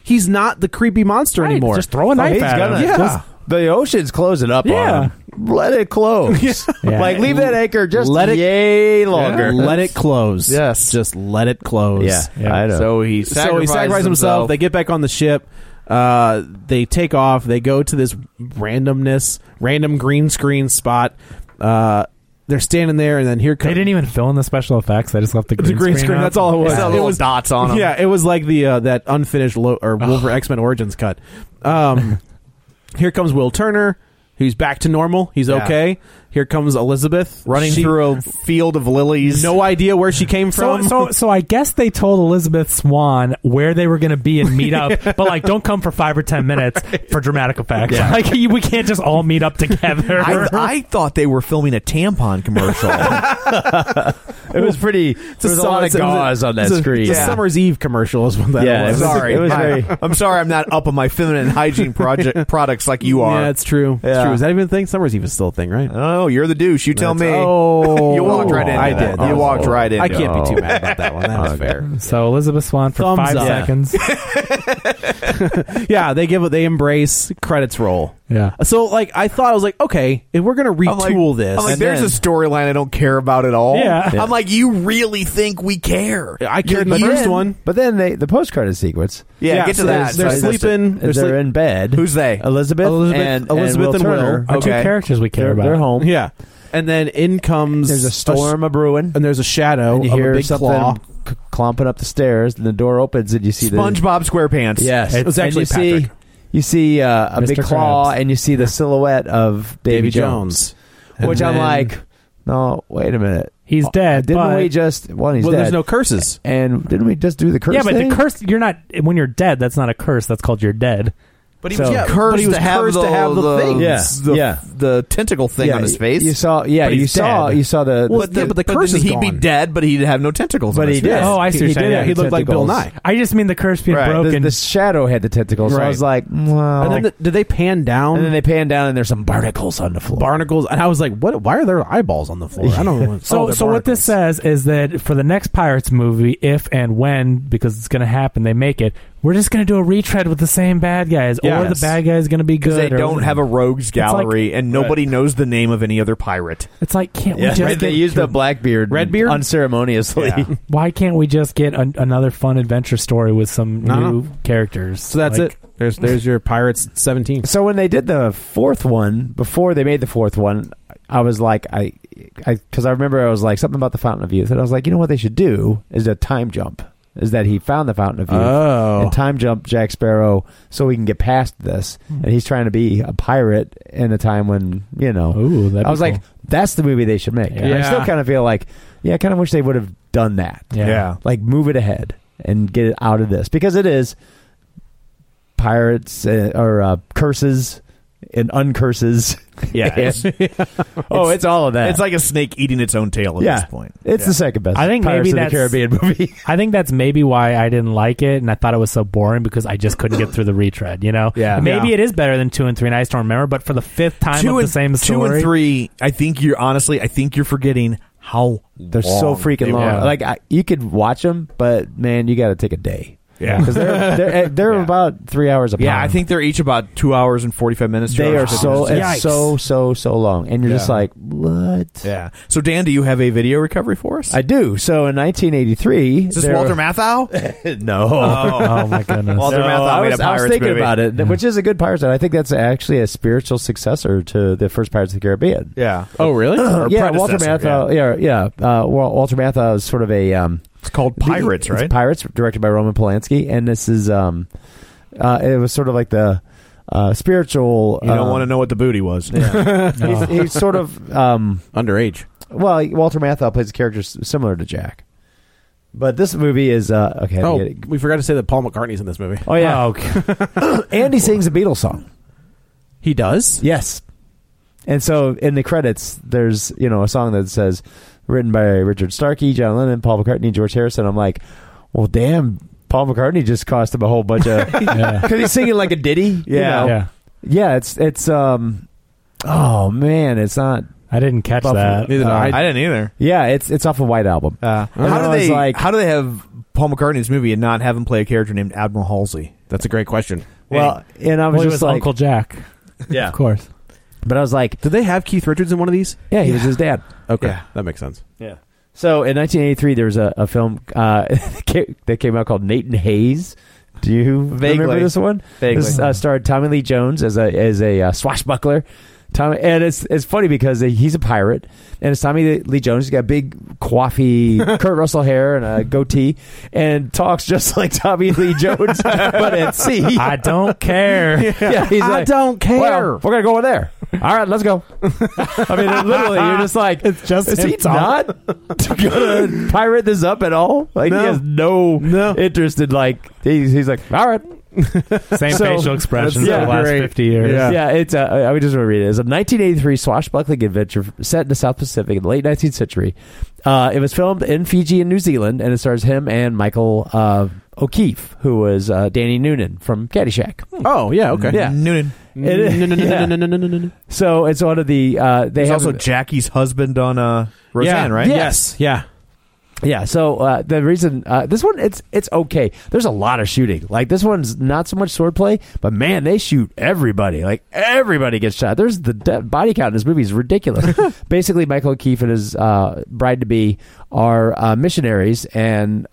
S8: he's not the creepy monster anymore.
S9: Just throw a knife at him.
S7: Yeah. The ocean's closing up on him. Let it close. Like, leave that anchor just longer.
S8: Let it close.
S6: Yes.
S8: Just let it close.
S7: Yeah. I know.
S6: So he sacrificed
S8: himself. They get back on the ship. They take off. They go to this random green screen spot. They're standing there, and then here comes...
S9: They didn't even fill in the special effects. They just left the green screen.
S8: That's all it was.
S6: It was dots on them.
S8: Yeah, it was like the that unfinished Wolverine X-Men Origins cut. Here comes Will Turner. He's back to normal. He's okay. Here comes Elizabeth
S6: running through a field of lilies.
S8: No idea where she came from.
S9: So I guess they told Elizabeth Swann where they were going to be and meet up, but like, don't come for 5 or 10 minutes for dramatic effects. Yeah. Like, we can't just all meet up together.
S6: I thought they were filming a tampon commercial.
S7: It was pretty. There was a lot of gauze on that screen.
S8: It's a Summer's Eve commercial is what that was.
S6: Sorry, it was I'm sorry, I'm not up on my feminine hygiene products like you are.
S8: Yeah, it's true. It's true. Is that even a thing? Summer's Eve is still a thing, right?
S6: Oh, you're the douche. You tell me.
S8: Oh,
S6: you walked right in.
S8: I did.
S6: You walked right in.
S8: I can't be too mad about that one. That was fair.
S9: So Elizabeth Swann for
S8: Thumbs
S9: 5
S8: up.
S9: seconds.
S8: Yeah, they embrace, credits roll.
S9: Yeah.
S8: So like, I was like, okay, if we're gonna retool this,
S6: I'm like, there's a storyline I don't care about at all.
S9: Yeah.
S6: I'm like, you really think we care?
S8: I cared in the first one,
S7: but then the post-credit sequence.
S6: Yeah, get to that.
S8: They're sleeping.
S7: They're in bed.
S6: Who's they?
S7: Elizabeth
S8: and Will Turner.
S9: Are two characters we care about.
S7: They're home.
S8: Yeah. And then in comes...
S7: There's a storm a-brewing.
S8: And there's a shadow
S7: and you
S8: of
S7: hear
S8: a big
S7: something
S8: claw.
S7: Clomping up the stairs, and the door opens, and you see
S6: SpongeBob SquarePants.
S7: Yes.
S8: It was actually Patrick.
S7: You see a
S9: Mr.
S7: big claw,
S9: Krabs.
S7: and you see the silhouette of Davy Jones. Which I'm like, no, wait a minute.
S9: He's dead.
S7: Didn't we just... he's dead.
S8: There's no curses.
S7: And didn't we just do the curse
S9: but
S7: thing?
S9: the curse, you're not... When you're dead, that's not a curse. That's called you're dead.
S6: But he was cursed to have the thing. The tentacle thing on his face.
S7: You saw the...
S6: But the curse is he'd be dead, but he'd have no tentacles on his face.
S9: Oh, I see what you're saying.
S8: He looked like Bill Nye.
S9: I just mean the curse being broken.
S7: The shadow had the tentacles. So I was like, well...
S8: And then did they pan down?
S7: And then they pan down, and there's some barnacles on the floor.
S8: Barnacles. And I was like, what? Why are there eyeballs on the floor? I don't know.
S9: So what this says is that for the next Pirates movie, if and when, because it's going to happen, they make it, we're just going to do a retread with the same bad guys, or the bad guy is going to be good.
S6: Because they don't have a rogues gallery, and nobody knows the name of any other pirate.
S9: It's like, can't we just
S7: they used the Blackbeard
S8: Redbeard
S7: unceremoniously.
S6: Yeah.
S9: Why can't we just get another fun adventure story with some new characters?
S8: So that's it. There's your Pirates 17.
S7: So when they did the fourth one, before they made the fourth one, I was like, because I remember I was like, something about the Fountain of Youth, and I was like, you know what they should do is a time jump. Is that he found the Fountain of Youth and time jump Jack Sparrow so we can get past this. And he's trying to be a pirate in a time when, I was like, that's the movie they should make. Yeah. I still kind of feel like, I kind of wish they would have done that.
S6: Yeah.
S7: Like, move it ahead and get it out of this. Because it is pirates or curses and uncurses.
S6: Yeah.
S7: It's all of that.
S6: It's like a snake eating its own tail at this point.
S7: It's the second best.
S9: I think
S7: Pirates
S9: maybe
S7: of the Caribbean movie.
S9: I think that's maybe why I didn't like it, and I thought it was so boring because I just couldn't get through the retread.
S7: Yeah.
S9: Maybe it is better than 2 and 3, and I just don't remember. But for the 5th time of the same story,
S6: 2 and 3, I think you're forgetting how
S7: they're so freaking long.
S6: Yeah.
S7: Like you could watch them, but man, you got to take a day.
S6: Yeah,
S7: because they're about 3 hours apart.
S6: Yeah, I think they're each about 2 hours and 45 minutes.
S7: They are so long, and you're just like, what?
S6: Yeah. So Dan, do you have a video recovery for us?
S7: I do. So in 1983,
S6: is this Walter Matthau?
S7: No.
S9: Oh my goodness.
S6: Walter Matthau made a Pirates
S7: I was thinking
S6: movie.
S7: about it, which is a good Pirates. And I think that's actually a spiritual successor to the first Pirates of the Caribbean.
S6: Yeah.
S8: Oh really?
S7: Yeah, Walter Matthau. Yeah. Walter Matthau is sort of a.
S6: It's called Pirates, right?
S7: It's Pirates, directed by Roman Polanski, and this is it was sort of like the spiritual.
S6: You don't want to know what the booty was.
S7: Yeah. he's sort of
S8: underage.
S7: Well, Walter Matthau plays a character similar to Jack, but this movie is okay.
S8: Oh, we forgot to say that Paul McCartney's in this movie.
S7: Oh yeah,
S9: okay.
S7: And he sings a Beatles song.
S8: He does?
S7: Yes. And so in the credits, there's a song that says, written by Richard Starkey, John Lennon, Paul McCartney, George Harrison. I'm like, well, damn, Paul McCartney just cost him a whole bunch of... Because he's singing like a ditty.
S6: Yeah.
S7: Yeah, it's oh, man, it's not...
S9: I didn't catch that.
S6: Neither did I didn't either.
S7: Yeah, it's off a White Album.
S6: How do they have Paul McCartney in this movie and not have him play a character named Admiral Halsey?
S8: That's a great question.
S7: Well, and I was just like,
S9: Uncle Jack.
S6: Yeah,
S9: of course.
S7: But I was like,
S8: did they have Keith Richards in one of these?
S7: Yeah, he was his dad.
S8: Okay, that makes sense.
S7: Yeah. So in 1983, there was a film that came out called Nate and Hayes. Do you remember this one?
S6: Vaguely.
S7: This starred Tommy Lee Jones as a swashbuckler. And it's funny because he's a pirate, and it's Tommy Lee Jones. He's got big, coiffy Kurt Russell hair and a goatee, and talks just like Tommy Lee Jones, but at sea.
S9: I don't care.
S7: Yeah, he's like,
S8: I don't care.
S7: Well, we're gonna go over there. All right, let's go. I mean, literally, you're just like,
S9: it's just
S7: is he not gonna pirate this up at all? Like, he has no interest in, like, he's like, all right.
S9: Same facial expressions for the last 50 years.
S7: Yeah, it's I would just want to read it. It's a 1983 swashbuckling adventure set in the South Pacific in the late 19th century. It was filmed in Fiji and New Zealand, and it stars him and Michael O'Keefe, who was Danny Noonan from Caddyshack.
S8: Oh, yeah, okay.
S7: Yeah.
S6: Noonan.
S7: So it's one of the
S6: There's also Jackie's husband on Roseanne, right?
S8: Yes. Yeah.
S7: Yeah, so the reason this one it's okay. There's a lot of shooting. Like, this one's not so much swordplay, but man, they shoot everybody. Like, everybody gets shot. There's the body count in this movie is ridiculous. Basically, Michael O'Keefe and his bride to be are missionaries, and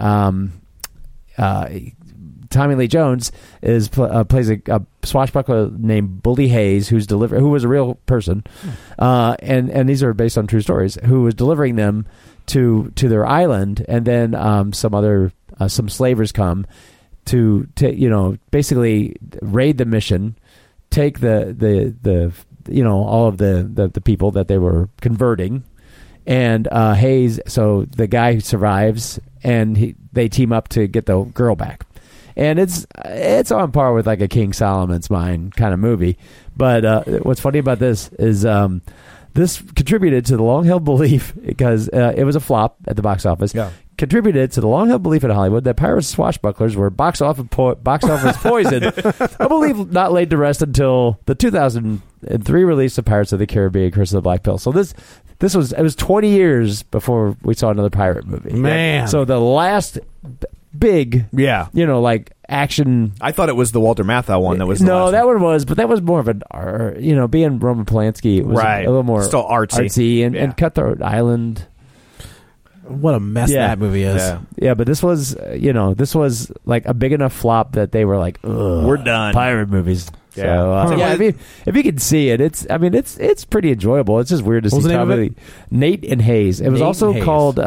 S7: Tommy Lee Jones plays a swashbuckler named Bully Hayes, who was a real person, and these are based on true stories. Who was delivering them to their island, and then some slavers come to basically raid the mission, take the all of the people that they were converting, and Hayes. So the guy survives, and they team up to get the girl back. And it's on par with like a King Solomon's Mine kind of movie. But what's funny about this is this contributed to the long-held belief, because it was a flop at the box office, contributed to the long-held belief in Hollywood that pirate swashbucklers were box office poison. I believe not laid to rest until the 2003 release of Pirates of the Caribbean, Curse of the Black Pearl. So it was 20 years before we saw another pirate movie.
S8: Man.
S7: So the last big, like action.
S6: I thought it was the Walter Matthau one that was the
S7: no,
S6: last
S7: that one was, but that was more of an being Roman Polanski, it was a little more
S6: still artsy
S7: and Cutthroat Island.
S8: What a mess that movie is.
S7: Yeah, but this was like a big enough flop that they were like,
S6: we're done.
S7: Pirate movies. So, if you can see it, it's pretty enjoyable. It's just weird to see Tommy Nate and Hayes. It was also called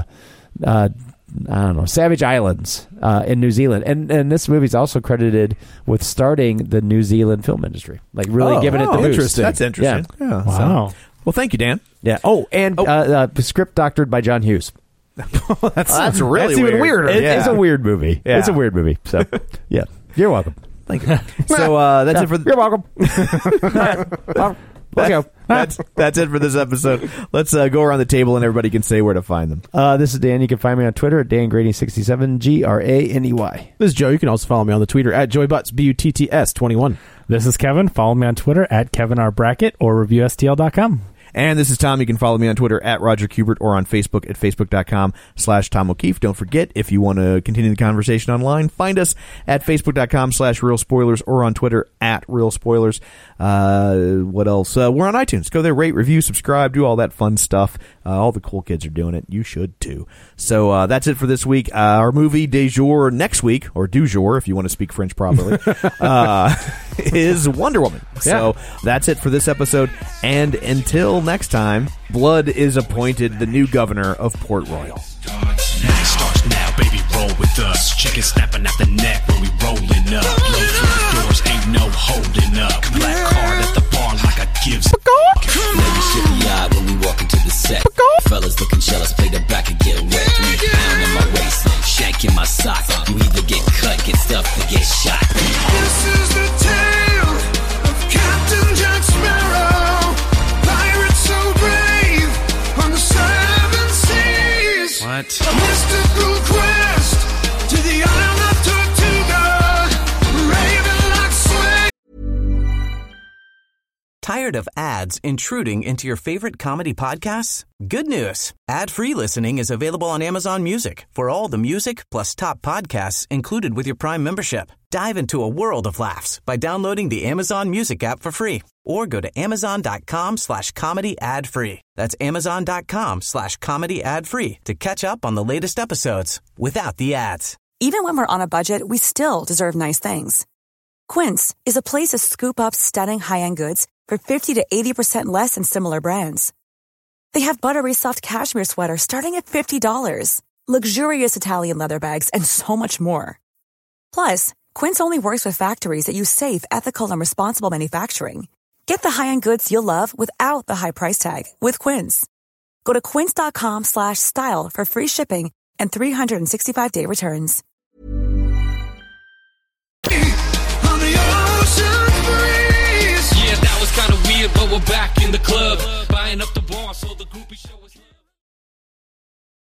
S7: I don't know, Savage Islands in New Zealand. And this movie's also credited with starting the New Zealand film industry. Like, really giving it the boost.
S6: Interesting. That's interesting. Yeah.
S9: Wow.
S6: Well, thank you, Dan.
S7: Yeah. Oh, and script doctored by John Hughes.
S6: That's really
S7: even
S6: weird.
S7: weirder. It's a weird movie. Yeah. It's a weird movie. So, yeah. You're welcome.
S6: Thank you. So that's it for...
S7: You're welcome. Let's go.
S6: That's it for this episode. Let's go around the table and everybody can say where to find them.
S7: This is Dan. You can find me on Twitter at DanGraney67, GRANEY.
S8: This is Joe. You can also follow me on the Twitter at JoeyButts, BUTTS21.
S9: This is Kevin. Follow me on Twitter at KevinRBrackett or ReviewSTL.com.
S6: And this is Tom. You can follow me on Twitter at Roger Kubert or on Facebook at Facebook.com/Tom O'Keefe. Don't forget, if you want to continue the conversation online, find us at Facebook.com/Real Spoilers or on Twitter at Real Spoilers. What else? We're on iTunes. Go there, rate, review, subscribe, do all that fun stuff. All the cool kids are doing it. You should too. So that's it for this week. Our movie du jour next week, or du jour if you want to speak French properly, is Wonder Woman. So that's it for this episode. And until next time, Blood is appointed the new governor of Port Royal.
S5: Starts now, baby, roll with us. Chicken snapping at the neck when we rolling up. Blow through the doors, ain't no holding up. Black card at the bar like I gives a ladies shit the eye when we walk into the set. Fellas looking jealous, play the back and get wet. 3 pound in my waist, shank in my sock. You either get cut, get stuffed, or get shot. This is the tale of Captain Jack Sparrow, pirate so brave on the 7 seas. What? A mystical quest to the island of Tortuga, raven like slave.
S10: Tired of ads intruding into your favorite comedy podcasts? Good news. Ad-free listening is available on Amazon Music for all the music plus top podcasts included with your Prime membership. Dive into a world of laughs by downloading the Amazon Music app for free or go to amazon.com/comedy ad-free. That's amazon.com/comedy ad-free to catch up on the latest episodes without the ads.
S11: Even when we're on a budget, we still deserve nice things. Quince is a place to scoop up stunning high-end goods for 50 to 80% less than similar brands. They have buttery soft cashmere sweaters starting at $50, luxurious Italian leather bags, and so much more. Plus, Quince only works with factories that use safe, ethical, and responsible manufacturing. Get the high-end goods you'll love without the high price tag with Quince. Go to quince.com/style for free shipping and 365-day returns.
S5: On the ocean breeze. Yeah, that was kind of weird, but we're back in the club, buying up the bar so the groupie show is.